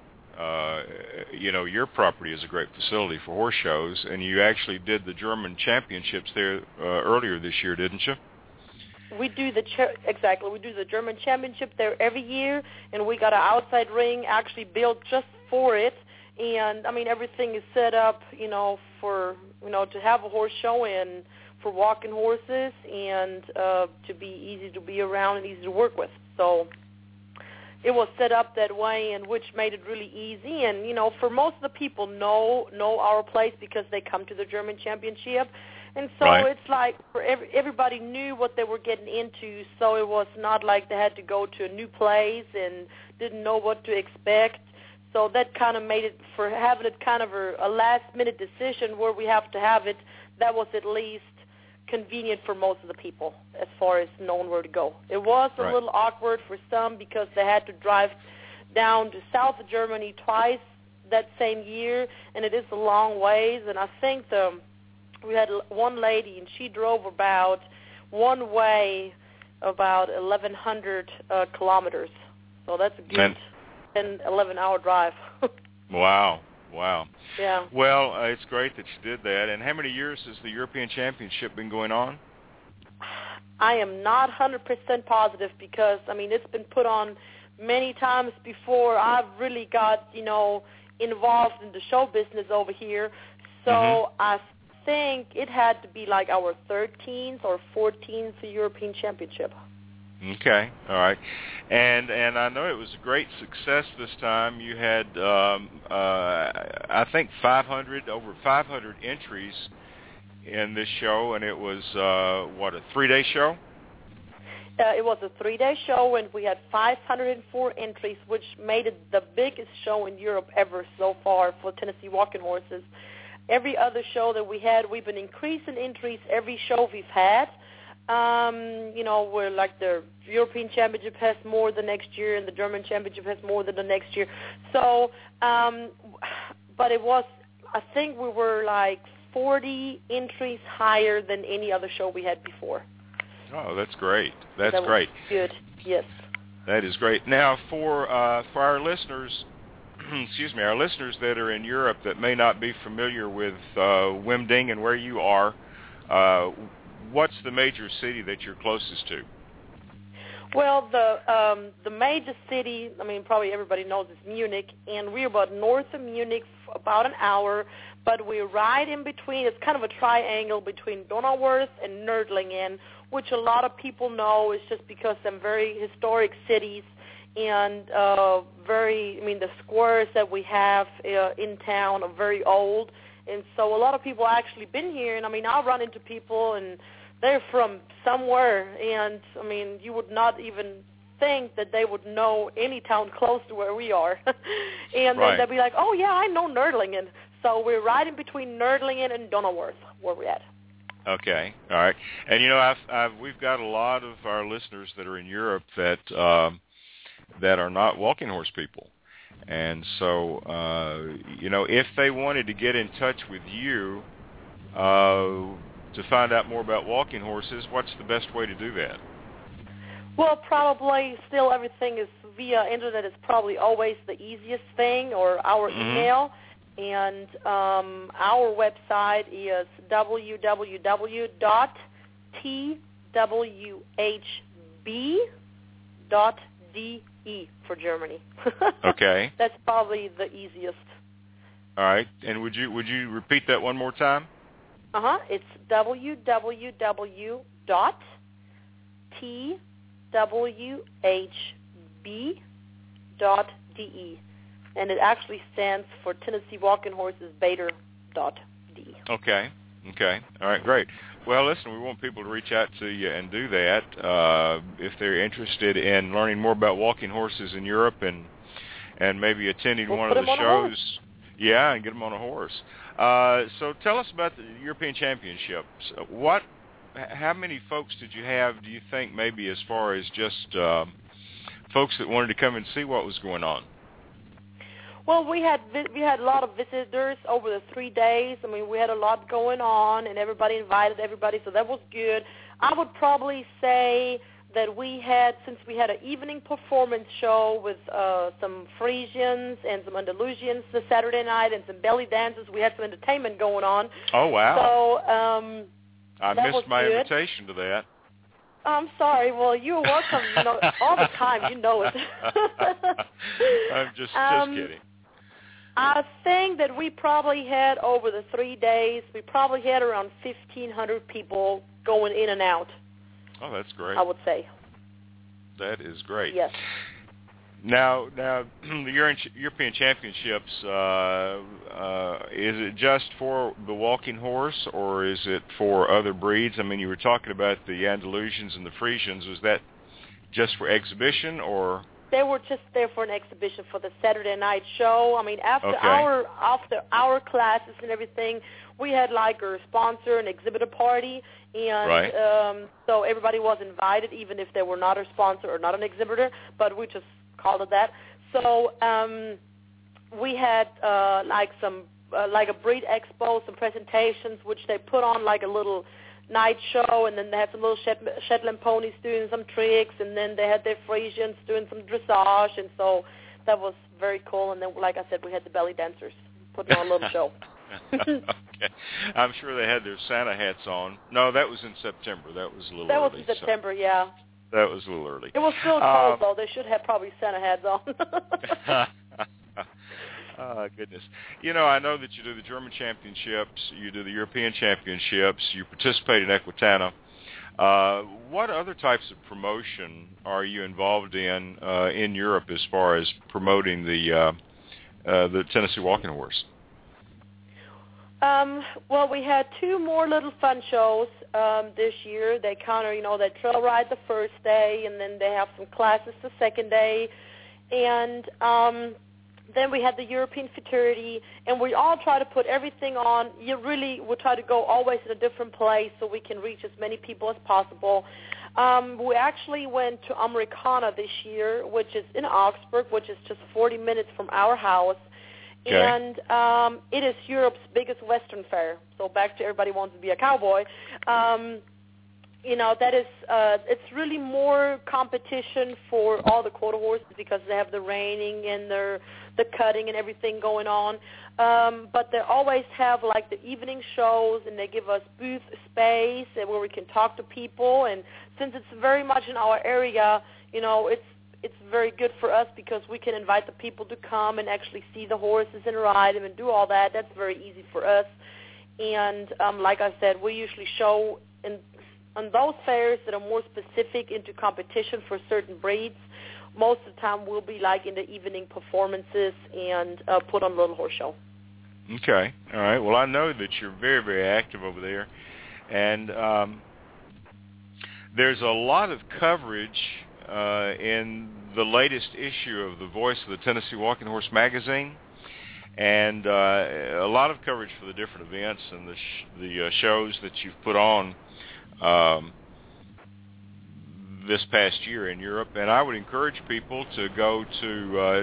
Your property is a great facility for horse shows, and you actually did the German championships there earlier this year, didn't you? We do exactly. We do the German Championship there every year, and we got an outside ring actually built just for it. And I mean, everything is set up, for to have a horse show and for walking horses, and to be easy to be around and easy to work with. So it was set up that way, and which made it really easy. And for most of the people know our place because they come to the German Championship. And so right. It's like for everybody knew what they were getting into, so it was not like they had to go to a new place and didn't know what to expect. So that kind of made it, for having it kind of a last-minute decision where we have to have it, that was at least convenient for most of the people as far as knowing where to go. It was a little awkward for some because they had to drive down to south of Germany twice that same year, and it is a long ways. And I think we had one lady, and she drove about one way about 1,100 kilometers. So that's a good 10, 11-hour drive. Wow. Yeah. Well, it's great that you did that. And how many years has the European Championship been going on? I am not 100% positive because, it's been put on many times before I've really got, involved in the show business over here. So I think it had to be like our 13th or 14th European Championship. Okay, all right. And I know it was a great success this time. You had, I think, over 500 entries in this show, and it was, a 3-day show? It was a 3-day show, and we had 504 entries, which made it the biggest show in Europe ever so far for Tennessee walking horses. Every other show that we had, we've been increasing entries every show we've had. Where like the European Championship has more the next year and the German Championship has more than the next year. So, but it was, I think we were like 40 entries higher than any other show we had before. Oh, that's great. That's that great. Good, yes. That is great. Now, for our listeners, our listeners that are in Europe that may not be familiar with Wimding and where you are, what's the major city that you're closest to? Well, the major city, probably everybody knows, is Munich, and we're about north of Munich, about an hour, but we're right in between. It's kind of a triangle between Donauwörth and Nördlingen, which a lot of people know is just because they're very historic cities, and the squares that we have in town are very old, and so a lot of people actually been here, and I'll run into people, and they're from somewhere, and you would not even think that they would know any town close to where we are. And then they'll be like, oh yeah, I know Nördlingen. So we're right in between Nördlingen and Donauwörth, where we're at. Okay, all right. And we've got a lot of our listeners that are in Europe that are not walking horse people, and so if they wanted to get in touch with you to find out more about walking horses, what's the best way to do that? Well, probably still everything is via internet is probably always the easiest thing, or our email. And our website is www.twhb.de for Germany. Okay. That's probably the easiest. All right. And would you repeat that one more time? It's www.twhb.de. And it actually stands for Tennessee Walking Horses Bader.de. Okay. All right, great. Well, listen, we want people to reach out to you and do that if they're interested in learning more about walking horses in Europe and maybe attending one of the shows. Yeah, and get them on a horse. So tell us about the European Championships. How many folks did you have, do you think, maybe as far as just folks that wanted to come and see what was going on? Well, we had a lot of visitors over the 3 days. I mean, we had a lot going on, and everybody invited everybody, so that was good. I would probably say that since we had an evening performance show with some Frisians and some Andalusians the Saturday night and some belly dancers, we had some entertainment going on. Oh, wow. So I missed my invitation to that. I'm sorry. Well, you're welcome. All the time. You know it. I'm just kidding. I think that we probably had over the 3 days, we probably had around 1,500 people going in and out. Oh, that's great. I would say. That is great. Yes. Now, the European Championships, is it just for the walking horse, or is it for other breeds? I mean, you were talking about the Andalusians and the Frisians. Was that just for exhibition, or? They were just there for an exhibition for the Saturday night show. I mean, after our classes and everything, we had like a sponsor, an exhibitor party, and so everybody was invited, even if they were not a sponsor or not an exhibitor, but we just called it that. So we had like a breed expo, some presentations, which they put on like a little night show, and then they had some little Shetland ponies doing some tricks, and then they had their Frisians doing some dressage, and so that was very cool. And then, like I said, we had the belly dancers putting on a little show. Okay. I'm sure they had their Santa hats on. No, that was in September. That was a little early. That was in September, yeah. That was a little early. It was still cold, though. They should have probably Santa hats on. Goodness. I know that you do the German Championships, you do the European Championships, you participate in Equitana. What other types of promotion are you involved in Europe as far as promoting the Tennessee Walking Horse? Well, we had 2 more little fun shows this year. They they trail ride the first day, and then they have some classes the second day. And then we had the European Futurity, and we all try to put everything on. We try to go always in a different place so we can reach as many people as possible. We actually went to Americana this year, which is in Augsburg, which is just 40 minutes from our house. Okay. And it is Europe's biggest Western fair. So back to everybody wants to be a cowboy. That is, it's really more competition for all the quarter horses because they have the reining and the cutting and everything going on. But they always have like the evening shows, and they give us booth space where we can talk to people. And since it's very much in our area, it's very good for us because we can invite the people to come and actually see the horses and ride them and do all that. That's very easy for us. And like I said, we usually show on those fairs that are more specific into competition for certain breeds. Most of the time we'll be like in the evening performances and put on a little horse show. Okay. All right. Well, I know that you're very, very active over there. And there's a lot of coverage in the latest issue of The Voice of the Tennessee Walking Horse magazine. and a lot of coverage for the different events and the shows that you've put on this past year in Europe. And I would encourage people to go to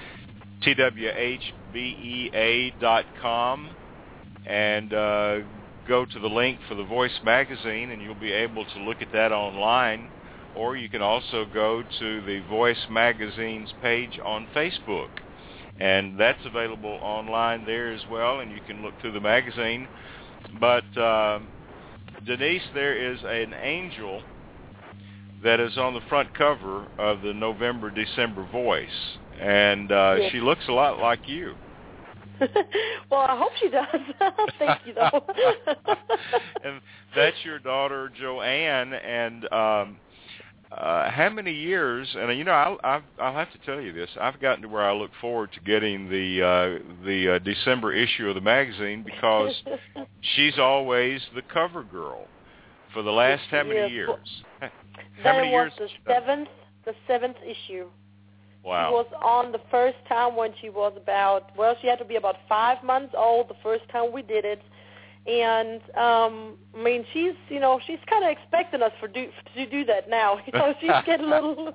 twhbea.com and go to the link for the Voice magazine, and you'll be able to look at that online. Or you can also go to the Voice magazine's page on Facebook, and that's available online there as well, and you can look through the magazine. But Denise, there is an angel that is on the front cover of the November-December Voice, and Yes. she looks a lot like you. Well, I hope she does. Thank you, though. And that's your daughter, Joanne, and how many years? And I'll have to tell you this. I've gotten to where I look forward to getting the December issue of the magazine, because she's always the cover girl for the last how many Yes. years? How many years? The seventh issue. Wow. She was on the first time when she was she had to be about 5 months old the first time we did it. And, she's kind of expecting us to do that now. She's getting a little,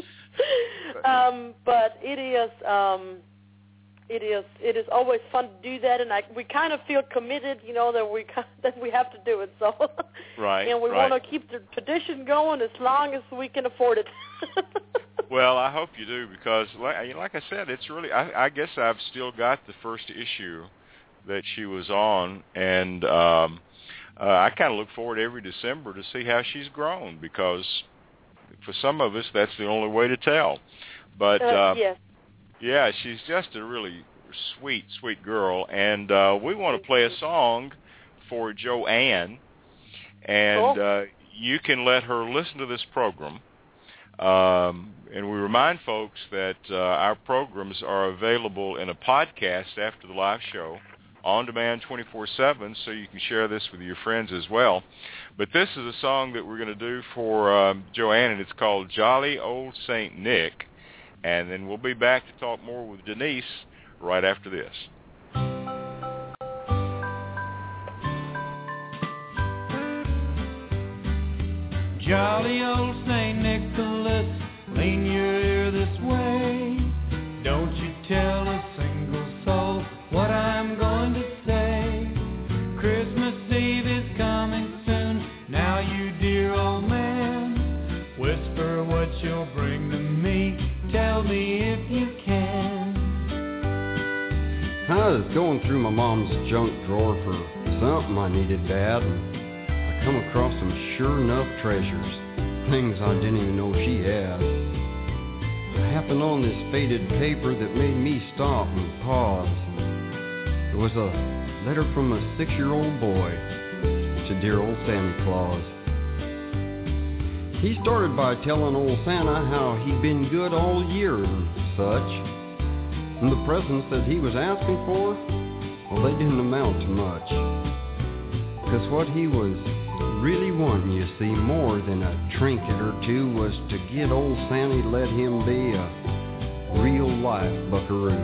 but it is always fun to do that. And we kind of feel committed, that we have to do it. So, right. And we want to keep the tradition going as long as we can afford it. Well, I hope you do, because like I said, it's really, I guess I've still got the first issue that she was on, and I kind of look forward every December to see how she's grown, because for some of us, that's the only way to tell. But, yes. Yeah, she's just a really sweet, sweet girl, and we want to play a song for Joanne, and Cool. You can let her listen to this program. And we remind folks that our programs are available in a podcast after the live show, on demand 24/7, so you can share this with your friends as well. But this is a song that we're going to do for Joanne, and it's called Jolly Old St. Nick. And then we'll be back to talk more with Denise right after this. Jolly old St. Nicholas, lean your ear this way. Don't you tell a single soul what I'm going to say. Christmas Eve is coming soon, now you dear old man. Whisper what you'll bring to me, tell me if you can. I was going through my mom's junk drawer for something I needed bad, and I come across some sure enough treasures, things I didn't even know she had. I happened on this faded paper that made me stop and pause. It was a letter from a 6-year-old boy to dear old Santa Claus. He started by telling old Santa how he'd been good all year and such. And the presents that he was asking for, well, they didn't amount to much. Because what he was really wanting, you see, more than a trinket or two, was to get old Santa to let him be a real-life buckaroo.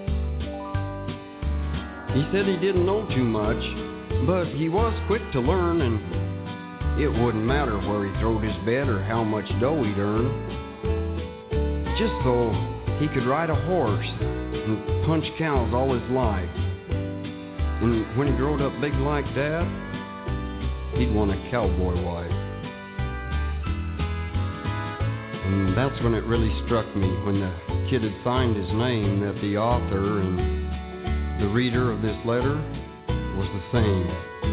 He said he didn't know too much, but he was quick to learn, and it wouldn't matter where he throwed his bet or how much dough he'd earn. Just so he could ride a horse and punch cows all his life. And when he growed up big like that, he'd want a cowboy wife. And that's when it really struck me, when the kid had signed his name, that the author and the reader of this letter was the same.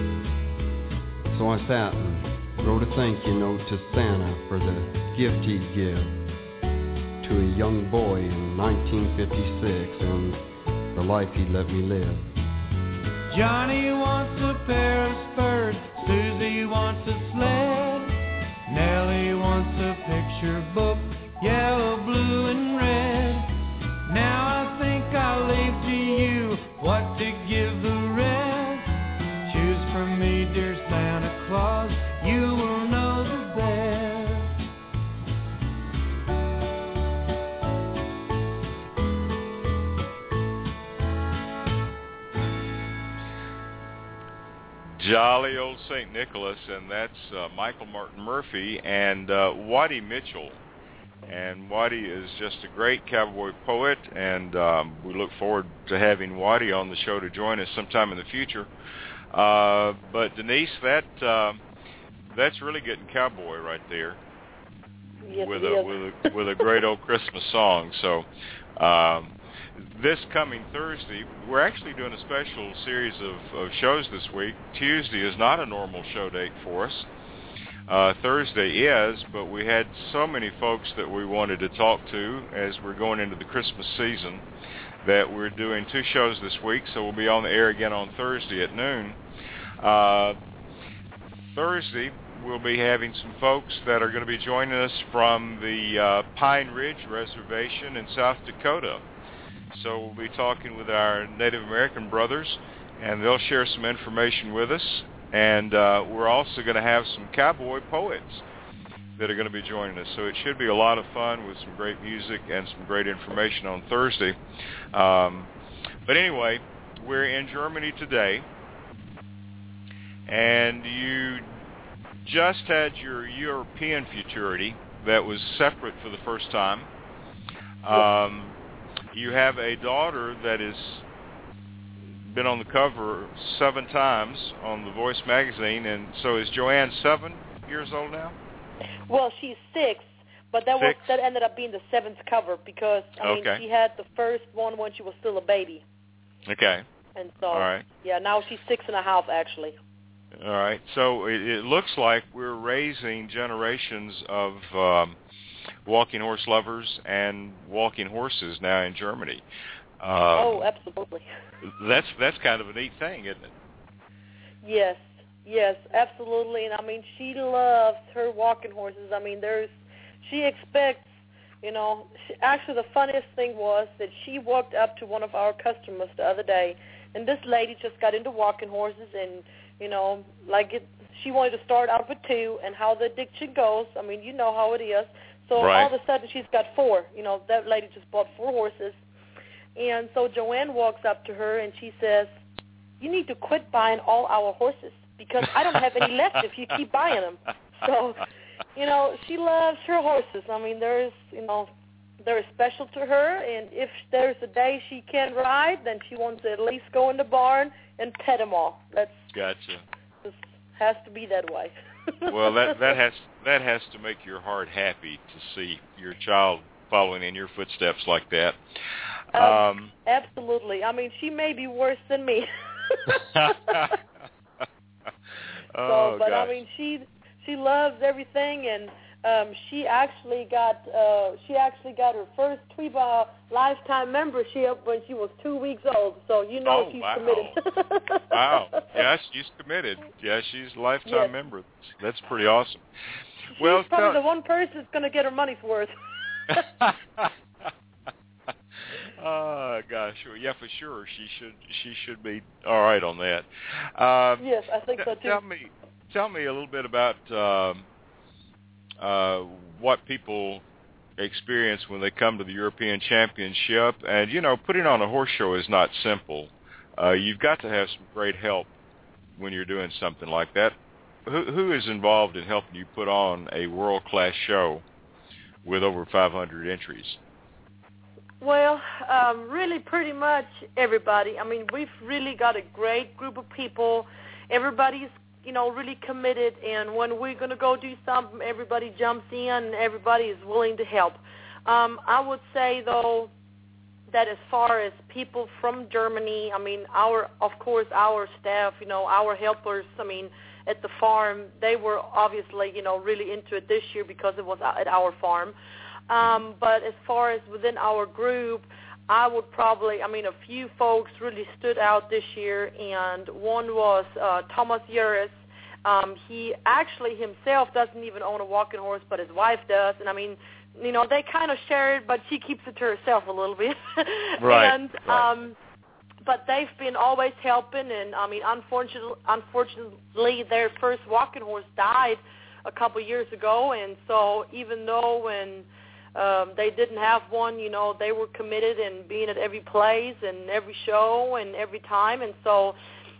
So I sat and wrote a thank you note to Santa for the gift he'd give to a young boy in 1956 and the life he'd let me live. Johnny wants a pair of spurs, Susie wants a sled, Nellie wants a picture book, yellow, blue, and red. Now I think I'll leave to you what to give the rest. Choose from me, dear Santa Claus, you will know the best. Jolly old St. Nicholas, and that's Michael Martin Murphey and Waddy Mitchell. And Waddy is just a great cowboy poet, and we look forward to having Waddy on the show to join us sometime in the future. But Denise, that's really getting cowboy right there. Yes, with a great old Christmas song. So this coming Thursday, we're actually doing a special series of shows this week. Tuesday is not a normal show date for us. Thursday is, but we had so many folks that we wanted to talk to as we're going into the Christmas season that we're doing 2 shows this week, so we'll be on the air again on Thursday at noon. Thursday, we'll be having some folks that are going to be joining us from the Pine Ridge Reservation in South Dakota. So we'll be talking with our Native American brothers, and they'll share some information with us. And we're also going to have some cowboy poets that are going to be joining us. So it should be a lot of fun with some great music and some great information on Thursday. But anyway, we're in Germany today, and you just had your European futurity that was separate for the first time. You have a daughter that has been on the cover 7 times on the Voice magazine, and so is Joanne 7 years old now? Well, she's 6, but that ended up being the 7th cover because I mean she had the first one when she was still a baby. Okay. And so all right. Yeah, now she's 6.5 actually. All right. So it looks like we're raising generations of walking horse lovers and walking horses now in Germany. Oh, absolutely. That's kind of a neat thing, isn't it? Yes, absolutely. And I mean, she loves her walking horses. I mean, she expects, actually the funniest thing was that she walked up to one of our customers the other day, and this lady just got into walking horses, and she wanted to start out with 2, and how the addiction goes. I mean, you know how it is. So right. All of a sudden she's got 4. That lady just bought 4 horses. And so Joanne walks up to her and she says, "You need to quit buying all our horses because I don't have any left if you keep buying them." So, she loves her horses. I mean, they're special to her, and if there's a day she can't ride, then she wants to at least go in the barn and pet them all. Gotcha. It has to be that way. Well, that has to make your heart happy to see your child following in your footsteps like that. Absolutely. I mean, she may be worse than me. Gosh. I mean, she loves everything, and she actually got her first Tweeba lifetime membership when she was 2 weeks old. So she's committed. Wow. Yeah, she's committed. Yeah, she's a lifetime member. That's pretty awesome. She's probably the one person that's going to get her money's worth. Oh gosh, yeah, for sure. She should be all right on that. Yes, I think so too. Tell me a little bit about what people experience when they come to the European Championship. And putting on a horse show is not simple. You've got to have some great help when you're doing something like that. Who is involved in helping you put on a world-class show with over 500 entries? Well, really pretty much everybody. I mean, we've really got a great group of people. Everybody's, really committed, and when we're going to go do something, everybody jumps in, and everybody is willing to help. I would say, though, that as far as people from Germany, I mean, our staff, our helpers, I mean, at the farm, they were obviously, really into it this year because it was at our farm. But as far as within our group, I would probably, a few folks really stood out this year, and one was Thomas Juris. He actually himself doesn't even own a walking horse, but his wife does. And, they kind of share it, but she keeps it to herself a little bit. Right. But they've been always helping, and, unfortunately, their first walking horse died a couple years ago, and so even though when they didn't have one, they were committed and being at every place and every show and every time. And so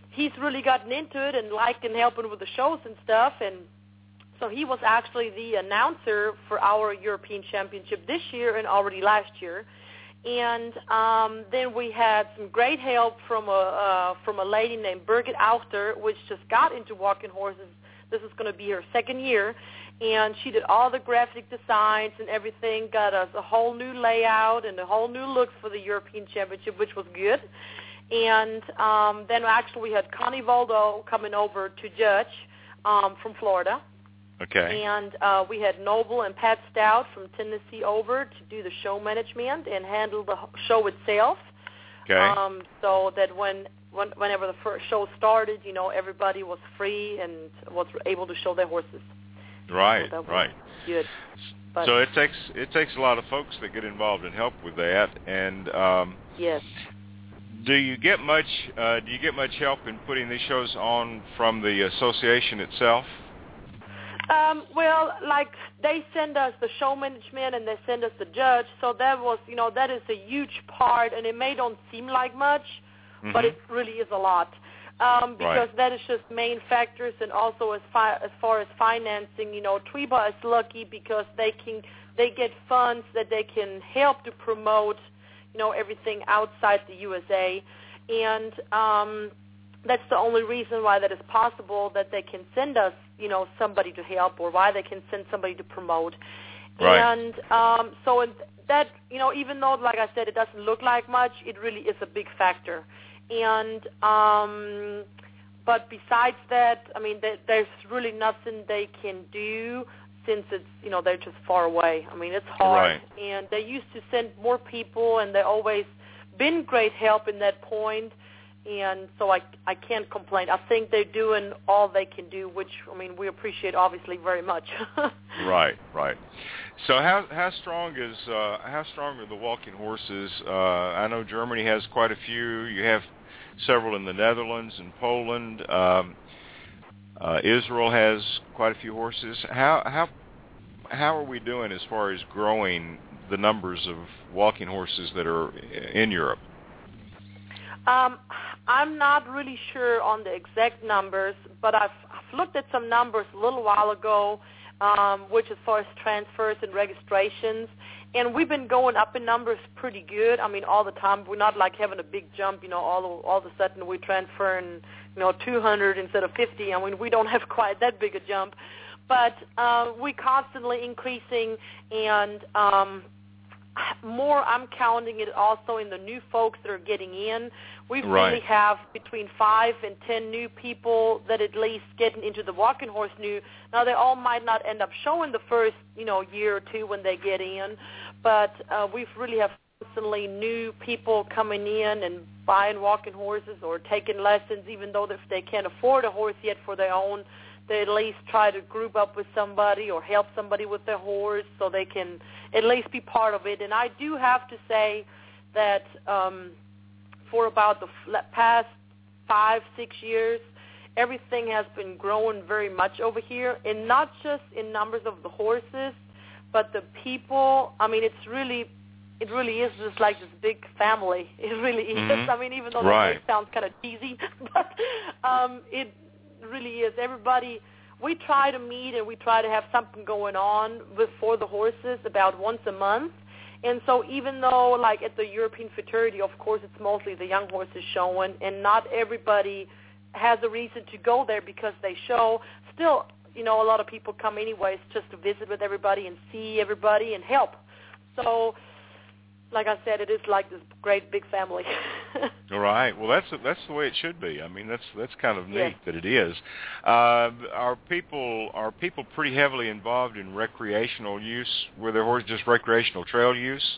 he's really gotten into it and liking helping with the shows and stuff. And so he was actually the announcer for our European Championship this year and already last year. And then we had some great help from a lady named Birgit Auchter, which just got into walking horses. This is going to be her second year, and she did all the graphic designs and everything, got us a whole new layout and a whole new look for the European Championship, which was good. And then actually we had Connie Valdo coming over to judge from Florida. Okay. And we had Noble and Pat Stout from Tennessee over to do the show management and handle the show itself. Okay. So that whenever the first show started, everybody was free and was able to show their horses. Right. So that was right. Good. But, so it takes a lot of folks that get involved and help with that. And yes. Do you get much help in putting these shows on from the association itself? Well, like they send us the show management and they send us the judge, so that was, that is a huge part, and it may don't seem like much, but it really is a lot, because that is just main factors, and also as far as financing, Tweeba is lucky because they get funds that they can help to promote, everything outside the USA, and that's the only reason why that is possible, that they can send us, somebody to help, or why they can send somebody to promote. Right. And so that, even though, like I said, it doesn't look like much, it really is a big factor. And but besides that, I mean, there's really nothing they can do since it's, they're just far away. I mean, it's hard. Right. And they used to send more people, and they always been great help in that point. And so I can't complain. I think they're doing all they can do, which, I mean, we appreciate obviously very much. Right. So how strong are the walking horses? I know Germany has quite a few. You have several in the Netherlands and Poland. Israel has quite a few horses. How are we doing as far as growing the numbers of walking horses that are in Europe? I'm not really sure on the exact numbers, but I've looked at some numbers a little while ago, which as far as transfers and registrations, and we've been going up in numbers pretty good. I mean, all the time. We're not like having a big jump, all of a sudden we're transferring, 200 instead of 50. I mean, we don't have quite that big a jump, but we're constantly increasing, and more, I'm counting it also in the new folks that are getting in. We really have between 5 and 10 new people that at least getting into the walking horse new. Now, they all might not end up showing the first, year or two when they get in, but we really have constantly new people coming in and buying walking horses or taking lessons, even though if they can't afford a horse yet for their own, they at least try to group up with somebody or help somebody with their horse so they can at least be part of it. And I do have to say that for about the past 5-6 years, everything has been growing very much over here, and not just in numbers of the horses, but the people. I mean, it really is just like this big family. It really is. I mean, even though that sounds kind of cheesy, but it really is. Everybody, we try to meet and we try to have something going on for the horses about once a month. And so even though, like at the European Futurity, of course, it's mostly the young horses showing, and not everybody has a reason to go there because they show, still, a lot of people come anyways just to visit with everybody and see everybody and help. So, like I said, it is like this great big family. All right. Well, that's the way it should be. I mean, that's kind of neat that it is. Are people pretty heavily involved in recreational use with their horses, just recreational trail use?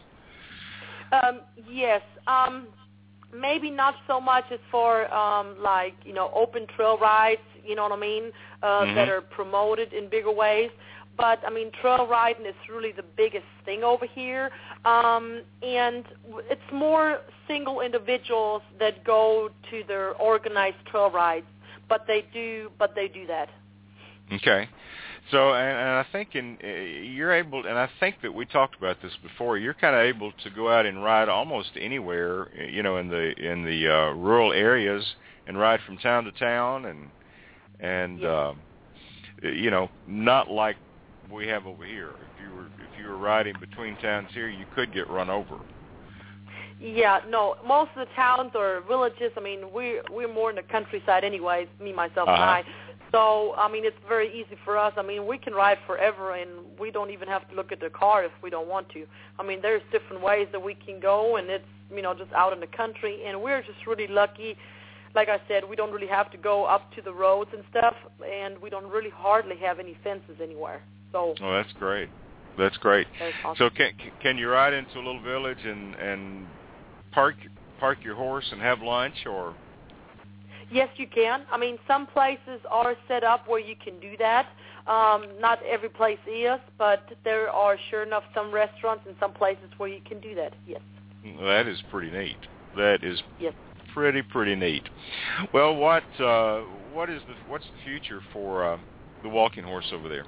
Yes. Maybe not so much as for open trail rides. You know what I mean? That are promoted in bigger ways. But, I mean, trail riding is really the biggest thing over here. And it's more single individuals that go to their organized trail rides. But they do that. Okay. So, and I think you're able, and I think that we talked about this before, you're kind of able to go out and ride almost anywhere, in the rural areas ride from town to town, and you know, not like we have over here. If you were riding between towns here, you could get run over. Yeah, no, most of the towns or villages, I mean, we're more in the countryside anyways, me, myself, and I. So, I mean, it's very easy for us. I mean, we can ride forever, and we don't even have to look at the car if we don't want to. I mean, there's different ways that we can go, and it's, you know, just out in the country, and we're just really lucky. Like I said, we don't really have to go up to the roads and stuff, and we don't really hardly have any fences anywhere. So. Oh, that's great. That's great. Awesome. So can you ride into a little village and park your horse and have lunch, or? Yes, you can. I mean, some places are set up where you can do that. Not every place is, but there are sure enough some restaurants and some places where you can do that. Yes. That is pretty neat. That is yes. pretty neat. Well, what's the future for the walking horse over there?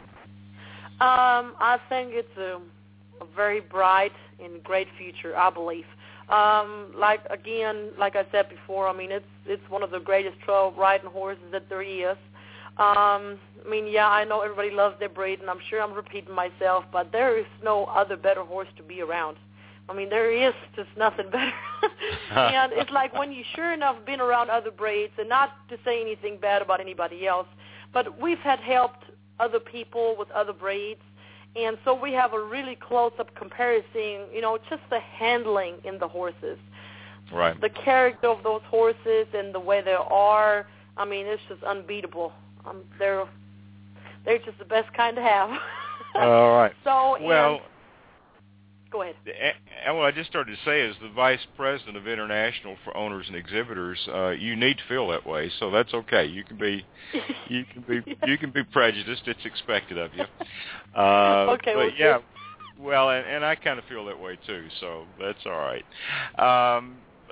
I think it's a very bright and great future, I believe. Like I said before, I mean, it's one of the greatest trail riding horses that there is. I mean, yeah, I know everybody loves their breed, and I'm sure I'm repeating myself, but there is no other better horse to be around. I mean, there is just nothing better. And it's like when you sure enough been around other breeds, and not to say anything bad about anybody else, but we've had helped other people with other breeds. And so we have a really close-up comparison, you know, just the handling in the horses. Right. The character of those horses and the way they are, I mean, it's just unbeatable. They're just the best kind to have. All right. So, well, go ahead. And what I just started to say is the vice president of International for Owners and Exhibitors. You need to feel that way, so that's okay. You can be prejudiced. It's expected of you. Okay. But yeah, well, and I kind of feel that way too, so that's all right.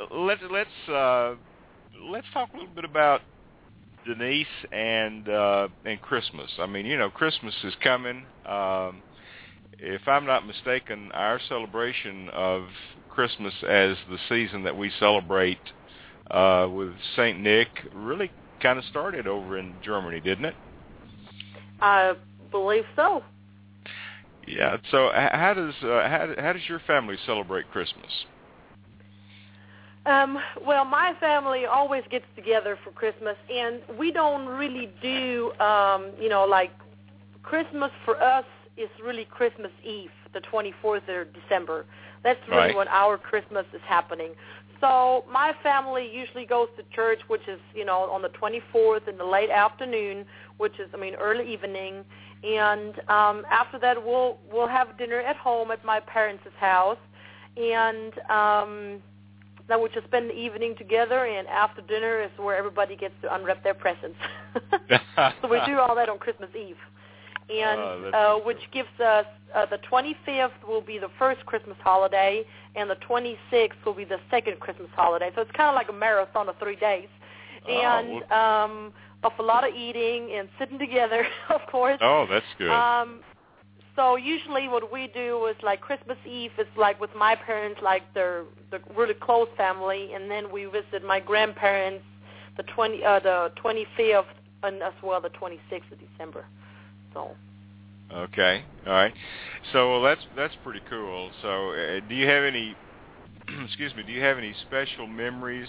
Let's talk a little bit about Denise and Christmas. I mean, you know, Christmas is coming. If I'm not mistaken, our celebration of Christmas as the season that we celebrate with St. Nick really kind of started over in Germany, didn't it? I believe so. Yeah. So how does your family celebrate Christmas? Well, my family always gets together for Christmas, and we don't really do, you know, like Christmas for us is really Christmas Eve, the 24th of December. That's really right. when our Christmas is happening. So my family usually goes to church, which is, you know, on the 24th in the late afternoon, which is, I mean, early evening. And after that, we'll have dinner at home at my parents' house. And then we'll just spend the evening together, and after dinner is where everybody gets to unwrap their presents. So we do all that on Christmas Eve. And which gives us the 25th will be the first Christmas holiday, and the 26th will be the second Christmas holiday. So it's kind of like a marathon of 3 days. And of a lot of eating and sitting together, of course. Oh, that's good. So usually what we do is like Christmas Eve is like with my parents, like the really close family, and then we visit my grandparents the 25th and as well the 26th of December. So. Okay, all right. So well, that's pretty cool. So do you have any excuse me, do you have any special memories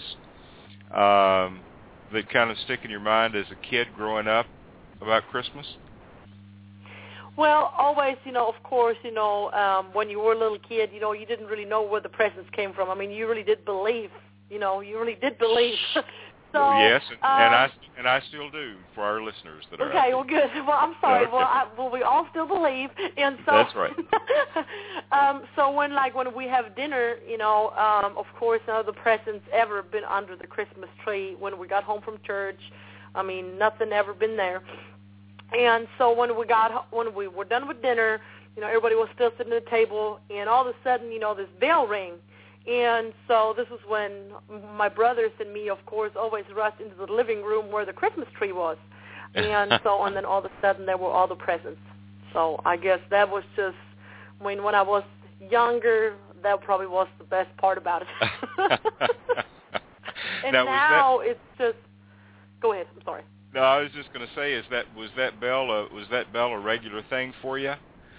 that kind of stick in your mind as a kid growing up about Christmas? Well, always, you know, of course, you know, when you were a little kid, you know, you didn't really know where the presents came from. I mean, you really did believe, you know, you really did believe. So, yes, and I still do for our listeners that are okay. Well, good. Well, I'm sorry. Okay. Well, we all still believe, and so that's right. So when we have dinner, you know, of course, none of the presents ever been under the Christmas tree when we got home from church. I mean, nothing ever been there. And so when we were done with dinner, you know, everybody was still sitting at the table, and all of a sudden, you know, this bell rang. And so this was when my brothers and me, of course, always rushed into the living room where the Christmas tree was. And so, and then all of a sudden there were all the presents. So I guess that was just, I mean, when I was younger, that probably was the best part about it. And now it's just. Go ahead. I'm sorry. No, I was just going to say, was that bell a regular thing for you?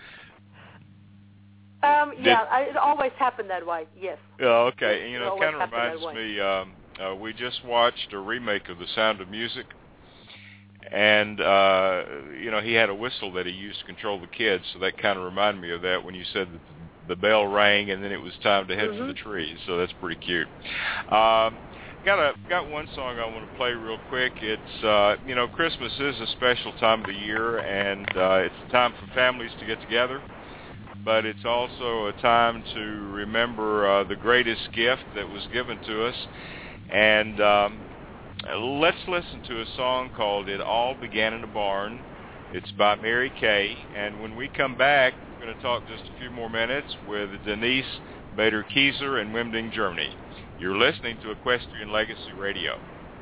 It always happened that way. Yes. Oh, okay. And, it kind of reminds me. We just watched a remake of The Sound of Music, and he had a whistle that he used to control the kids. So that kind of reminded me of that when you said that the bell rang and then it was time to head for the trees. So that's pretty cute. Got one song I want to play real quick. It's Christmas is a special time of the year, and it's a time for families to get together. But it's also a time to remember the greatest gift that was given to us. And let's listen to a song called "It All Began in a Barn." It's by Mary Kay. And when we come back, we're going to talk just a few more minutes with Denise Bader-Kieser in Wimding, Germany. You're listening to Equestrian Legacy Radio.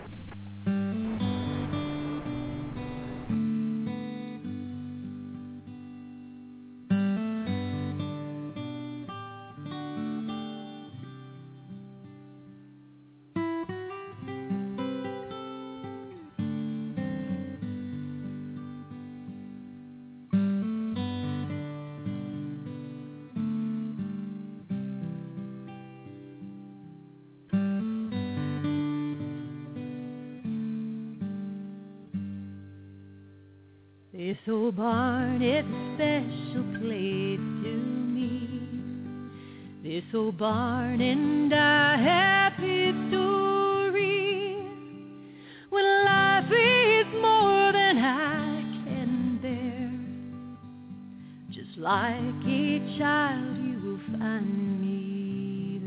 This old barn, it's a special place to me. This old barn and a happy story. When life is more than I can bear, just like a child, you will find me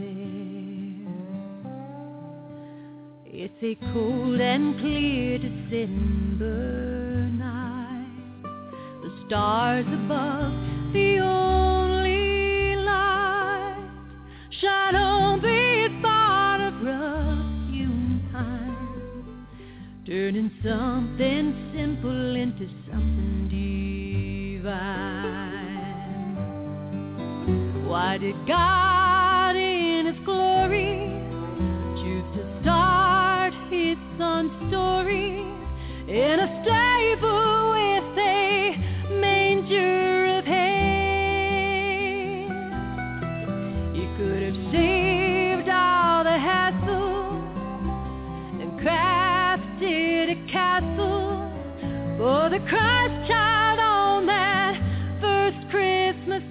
there. It's a cold and clear December night. The stars above, the only light, shine on this barn of rough-hewn pine, turning something simple into something divine. Why did God in His glory choose to start His Son's story in a stable with a manger of hay? You could have saved all the hassle and crafted a castle for the Christ child on that first Christmas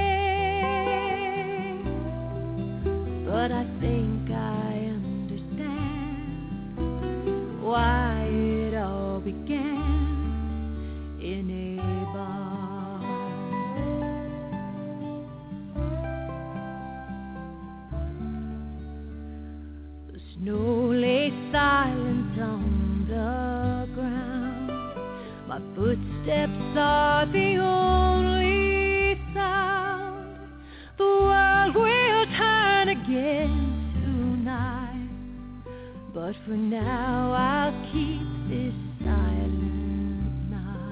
day. But I think I understand why it all began in a barn. The snow lay silent on the ground. My footsteps are the only sound. The world will turn again tonight, but for now I'll keep this silent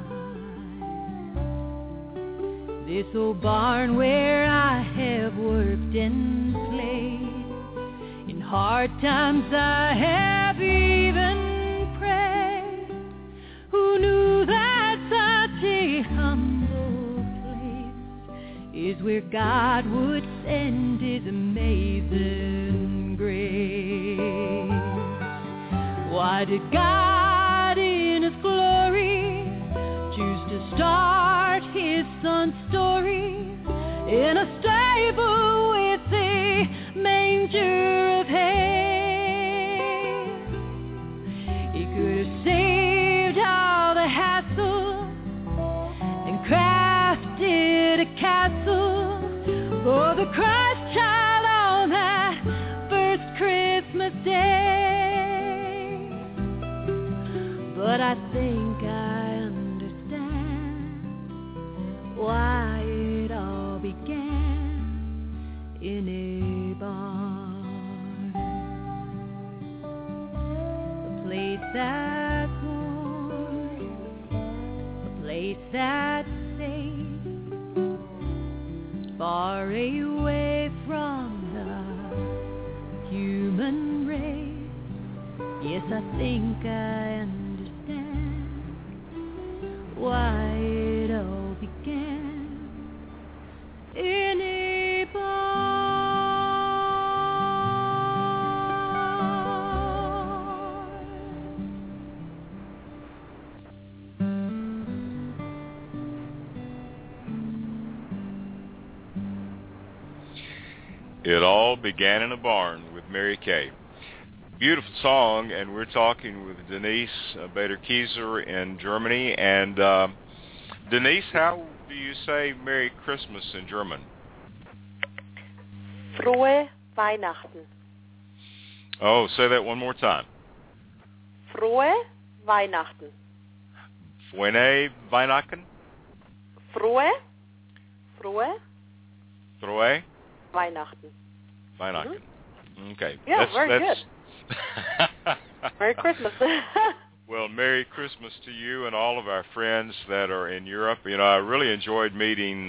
night. This old barn where I have worked and played, in hard times I have even prayed. Who knew that such a humble place is where God would send His amazing grace? Why did God in His glory choose to start His Son's story in a stable with a manger of hay? He could have saved all the hassle and crafted a castle for the Christ child on that first Christmas day. But I think I understand why it all began in a barn. A place that's warm, a place that's safe, far away from the human race. Yes, I think I understand why it all began in a bar. It All Began in a Barn with Mary Kay. Beautiful song, and we're talking with Denise Bader-Kieser in Germany. And Denise, how do you say Merry Christmas in German? Frohe Weihnachten. Oh, say that one more time. Frohe Weihnachten. Frohe Weihnachten? Frohe Weihnachten. Weihnachten. Okay. Yeah, very good. Merry Christmas. Well, Merry Christmas to you and all of our friends that are in Europe. You know, I really enjoyed meeting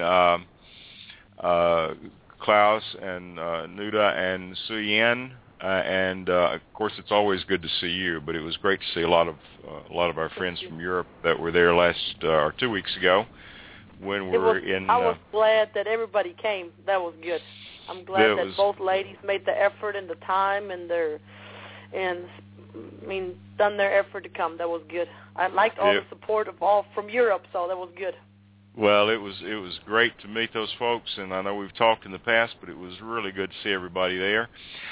Klaus and Nuda and Suyen, and of course, it's always good to see you. But it was great to see a lot of our friends from Europe that were there last or 2 weeks ago when we were in. I was glad that everybody came. That was good. I'm glad that both ladies made the effort and the time and done their effort to come. That was good. I liked all the support of all from Europe, so that was good. Well, it was great to meet those folks, and I know we've talked in the past, but it was really good to see everybody there.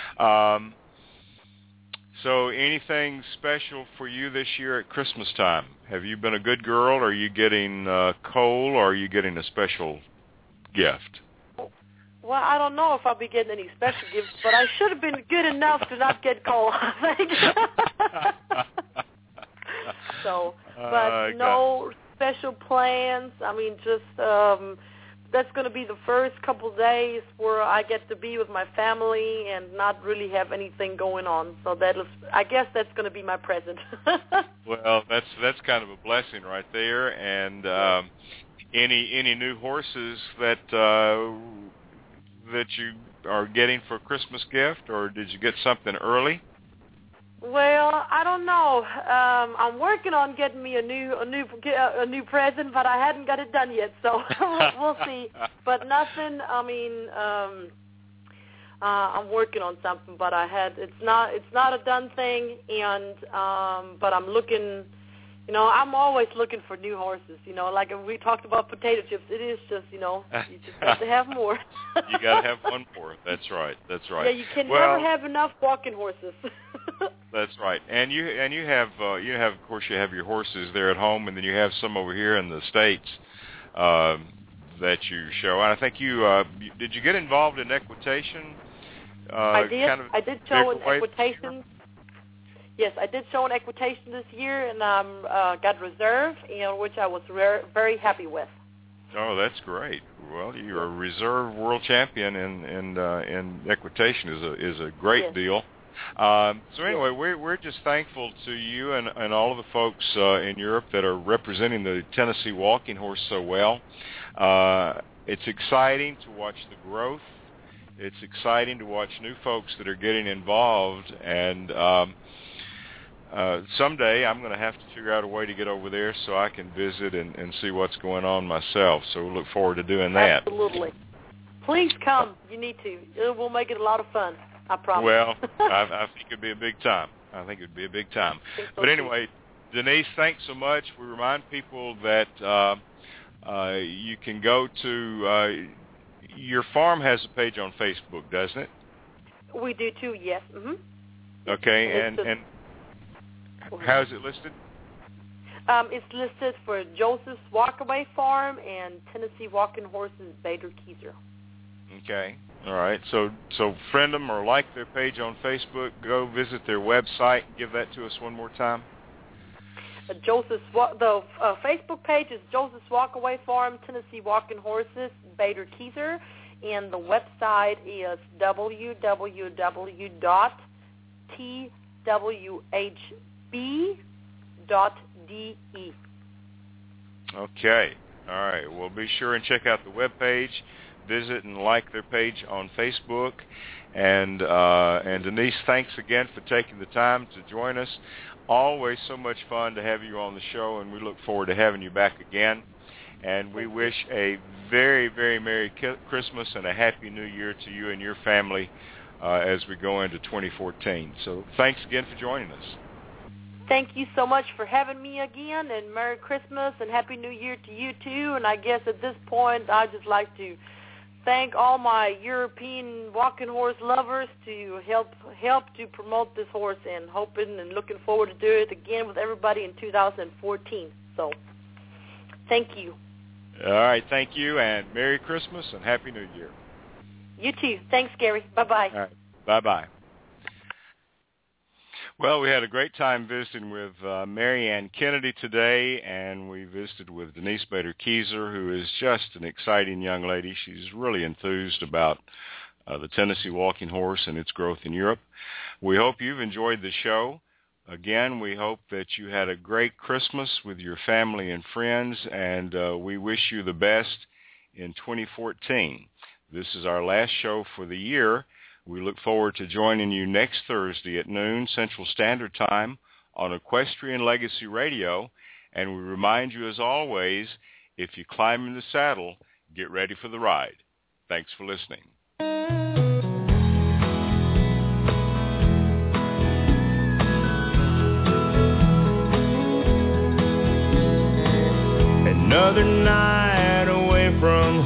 So anything special for you this year at Christmas time? Have you been a good girl? Are you getting coal, or are you getting a special gift? Well, I don't know if I'll be getting any special gifts, but I should have been good enough to not get coal, I think. So, but no special plans. I mean, just that's going to be the first couple days where I get to be with my family and not really have anything going on. So I guess that's going to be my present. Well, that's kind of a blessing right there. And any new horses that you are getting for a Christmas gift, or did you get something early? Well, I don't know. I'm working on getting me a new present, but I hadn't got it done yet, so we'll see. But nothing. I mean, I'm working on something, but it's not a done thing, and but I'm looking. You know, I'm always looking for new horses, you know, like we talked about potato chips. It is just, you know, you just have to have more. You got to have one more. That's right. Yeah, you can never have enough walking horses. That's right. And you have, of course, you have your horses there at home, and then you have some over here in the States that you show. And I think did you get involved in equetation? I did. I did show in equitation. Yes, I did show an equitation this year, and got reserve, which I was very happy with. Oh, that's great. Well, you're a reserve world champion in equitation is a great deal. So anyway, we're just thankful to you and all of the folks in Europe that are representing the Tennessee walking horse so well. It's exciting to watch the growth. It's exciting to watch new folks that are getting involved, and someday I'm going to have to figure out a way to get over there so I can visit and see what's going on myself. So we look forward to doing that. Absolutely. Please come. You need to. It will make it a lot of fun. I promise. Well, I think it'd be a big time. But anyway, Denise, thanks so much. We remind people that you can go to your farm has a page on Facebook, doesn't it? We do too. Yes. Mm-hmm. Okay, and how is it listed? It's listed for Joseph's Walkaway Farm and Tennessee Walking Horses Bader-Kieser. Okay. All right. So friend them or like their page on Facebook. Go visit their website. Give that to us one more time. The Facebook page is Joseph's Walkaway Farm, Tennessee Walking Horses Bader-Kieser, and the website is www.twhb.de. Okay. All right. Well, be sure and check out the webpage. visit and like their page on Facebook. And Denise, thanks again for taking the time to join us. Always so much fun to have you on the show, and we look forward to having you back again. And we wish a very, very Merry Christmas and a Happy New Year to you and your family as we go into 2014. So thanks again for joining us. Thank you so much for having me again, and Merry Christmas and Happy New Year to you too. And I guess at this point, I'd just like to thank all my European walking horse lovers to help to promote this horse, and hoping and looking forward to do it again with everybody in 2014. So thank you. All right, thank you, and Merry Christmas and Happy New Year. You too. Thanks, Gary. Bye-bye. All right, bye-bye. Well, we had a great time visiting with Mary Ann Kennedy today, and we visited with Denise Bader-Keyser, who is just an exciting young lady. She's really enthused about the Tennessee walking horse and its growth in Europe. We hope you've enjoyed the show. Again, we hope that you had a great Christmas with your family and friends, and we wish you the best in 2014. This is our last show for the year. We look forward to joining you next Thursday at noon Central Standard Time on Equestrian Legacy Radio. And we remind you, as always, if you climb in the saddle, get ready for the ride. Thanks for listening. Another night away from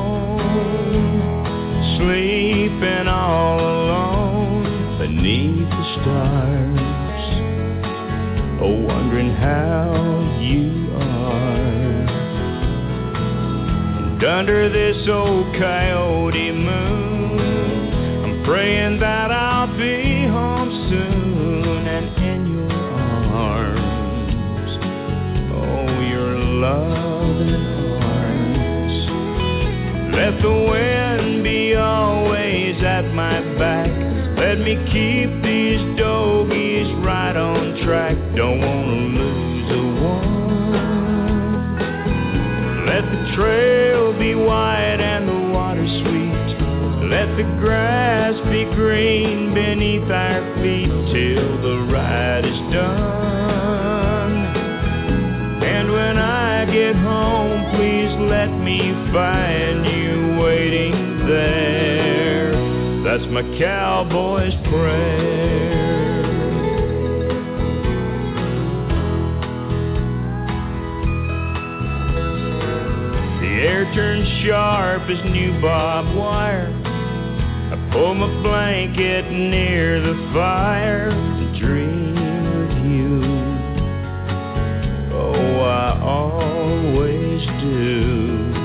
home, sleeping all alone beneath the stars, oh, wondering how you are. And under this old coyote moon, I'm praying that I'll be home soon and in your arms, oh, your loving arms. Let the wind be always at my back. Let me keep these doggies right on track. Don't wanna lose a one. Let the trail be wide and the water sweet. Let the grass be green beneath our feet till the ride is done. And when I get home, please let me find you waiting there. That's my cowboy's prayer. The air turns sharp as new barbed wire. I pull my blanket near the fire and dream of you. Oh, I always do.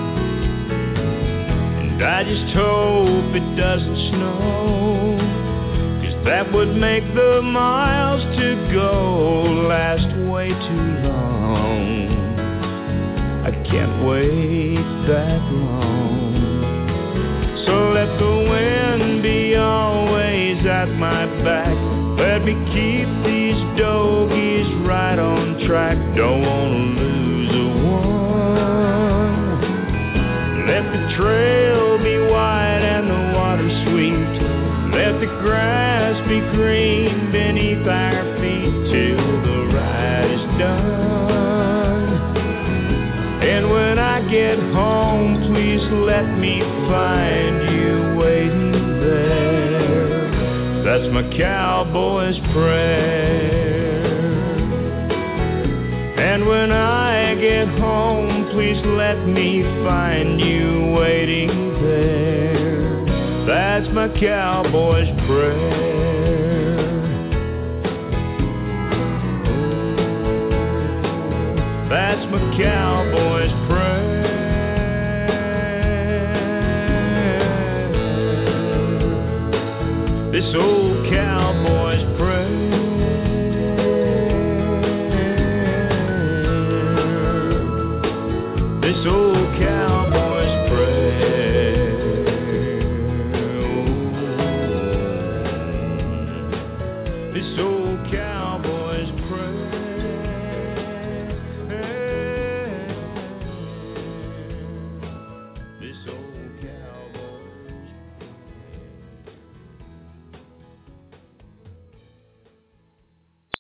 I just hope it doesn't snow, 'cause that would make the miles to go last way too long. I can't wait that long. So let the wind be always at my back. Let me keep these doggies right on track. Don't wanna lose a one. Let the trail be wide and the water sweet. Let the grass be green beneath our feet till the ride is done. And when I get home, please let me find you waiting there. That's my cowboy's prayer. And when I get home, please let me find you waiting there. That's my cowboy's prayer. That's my cowboy's prayer. This old cowboy's prayer. This old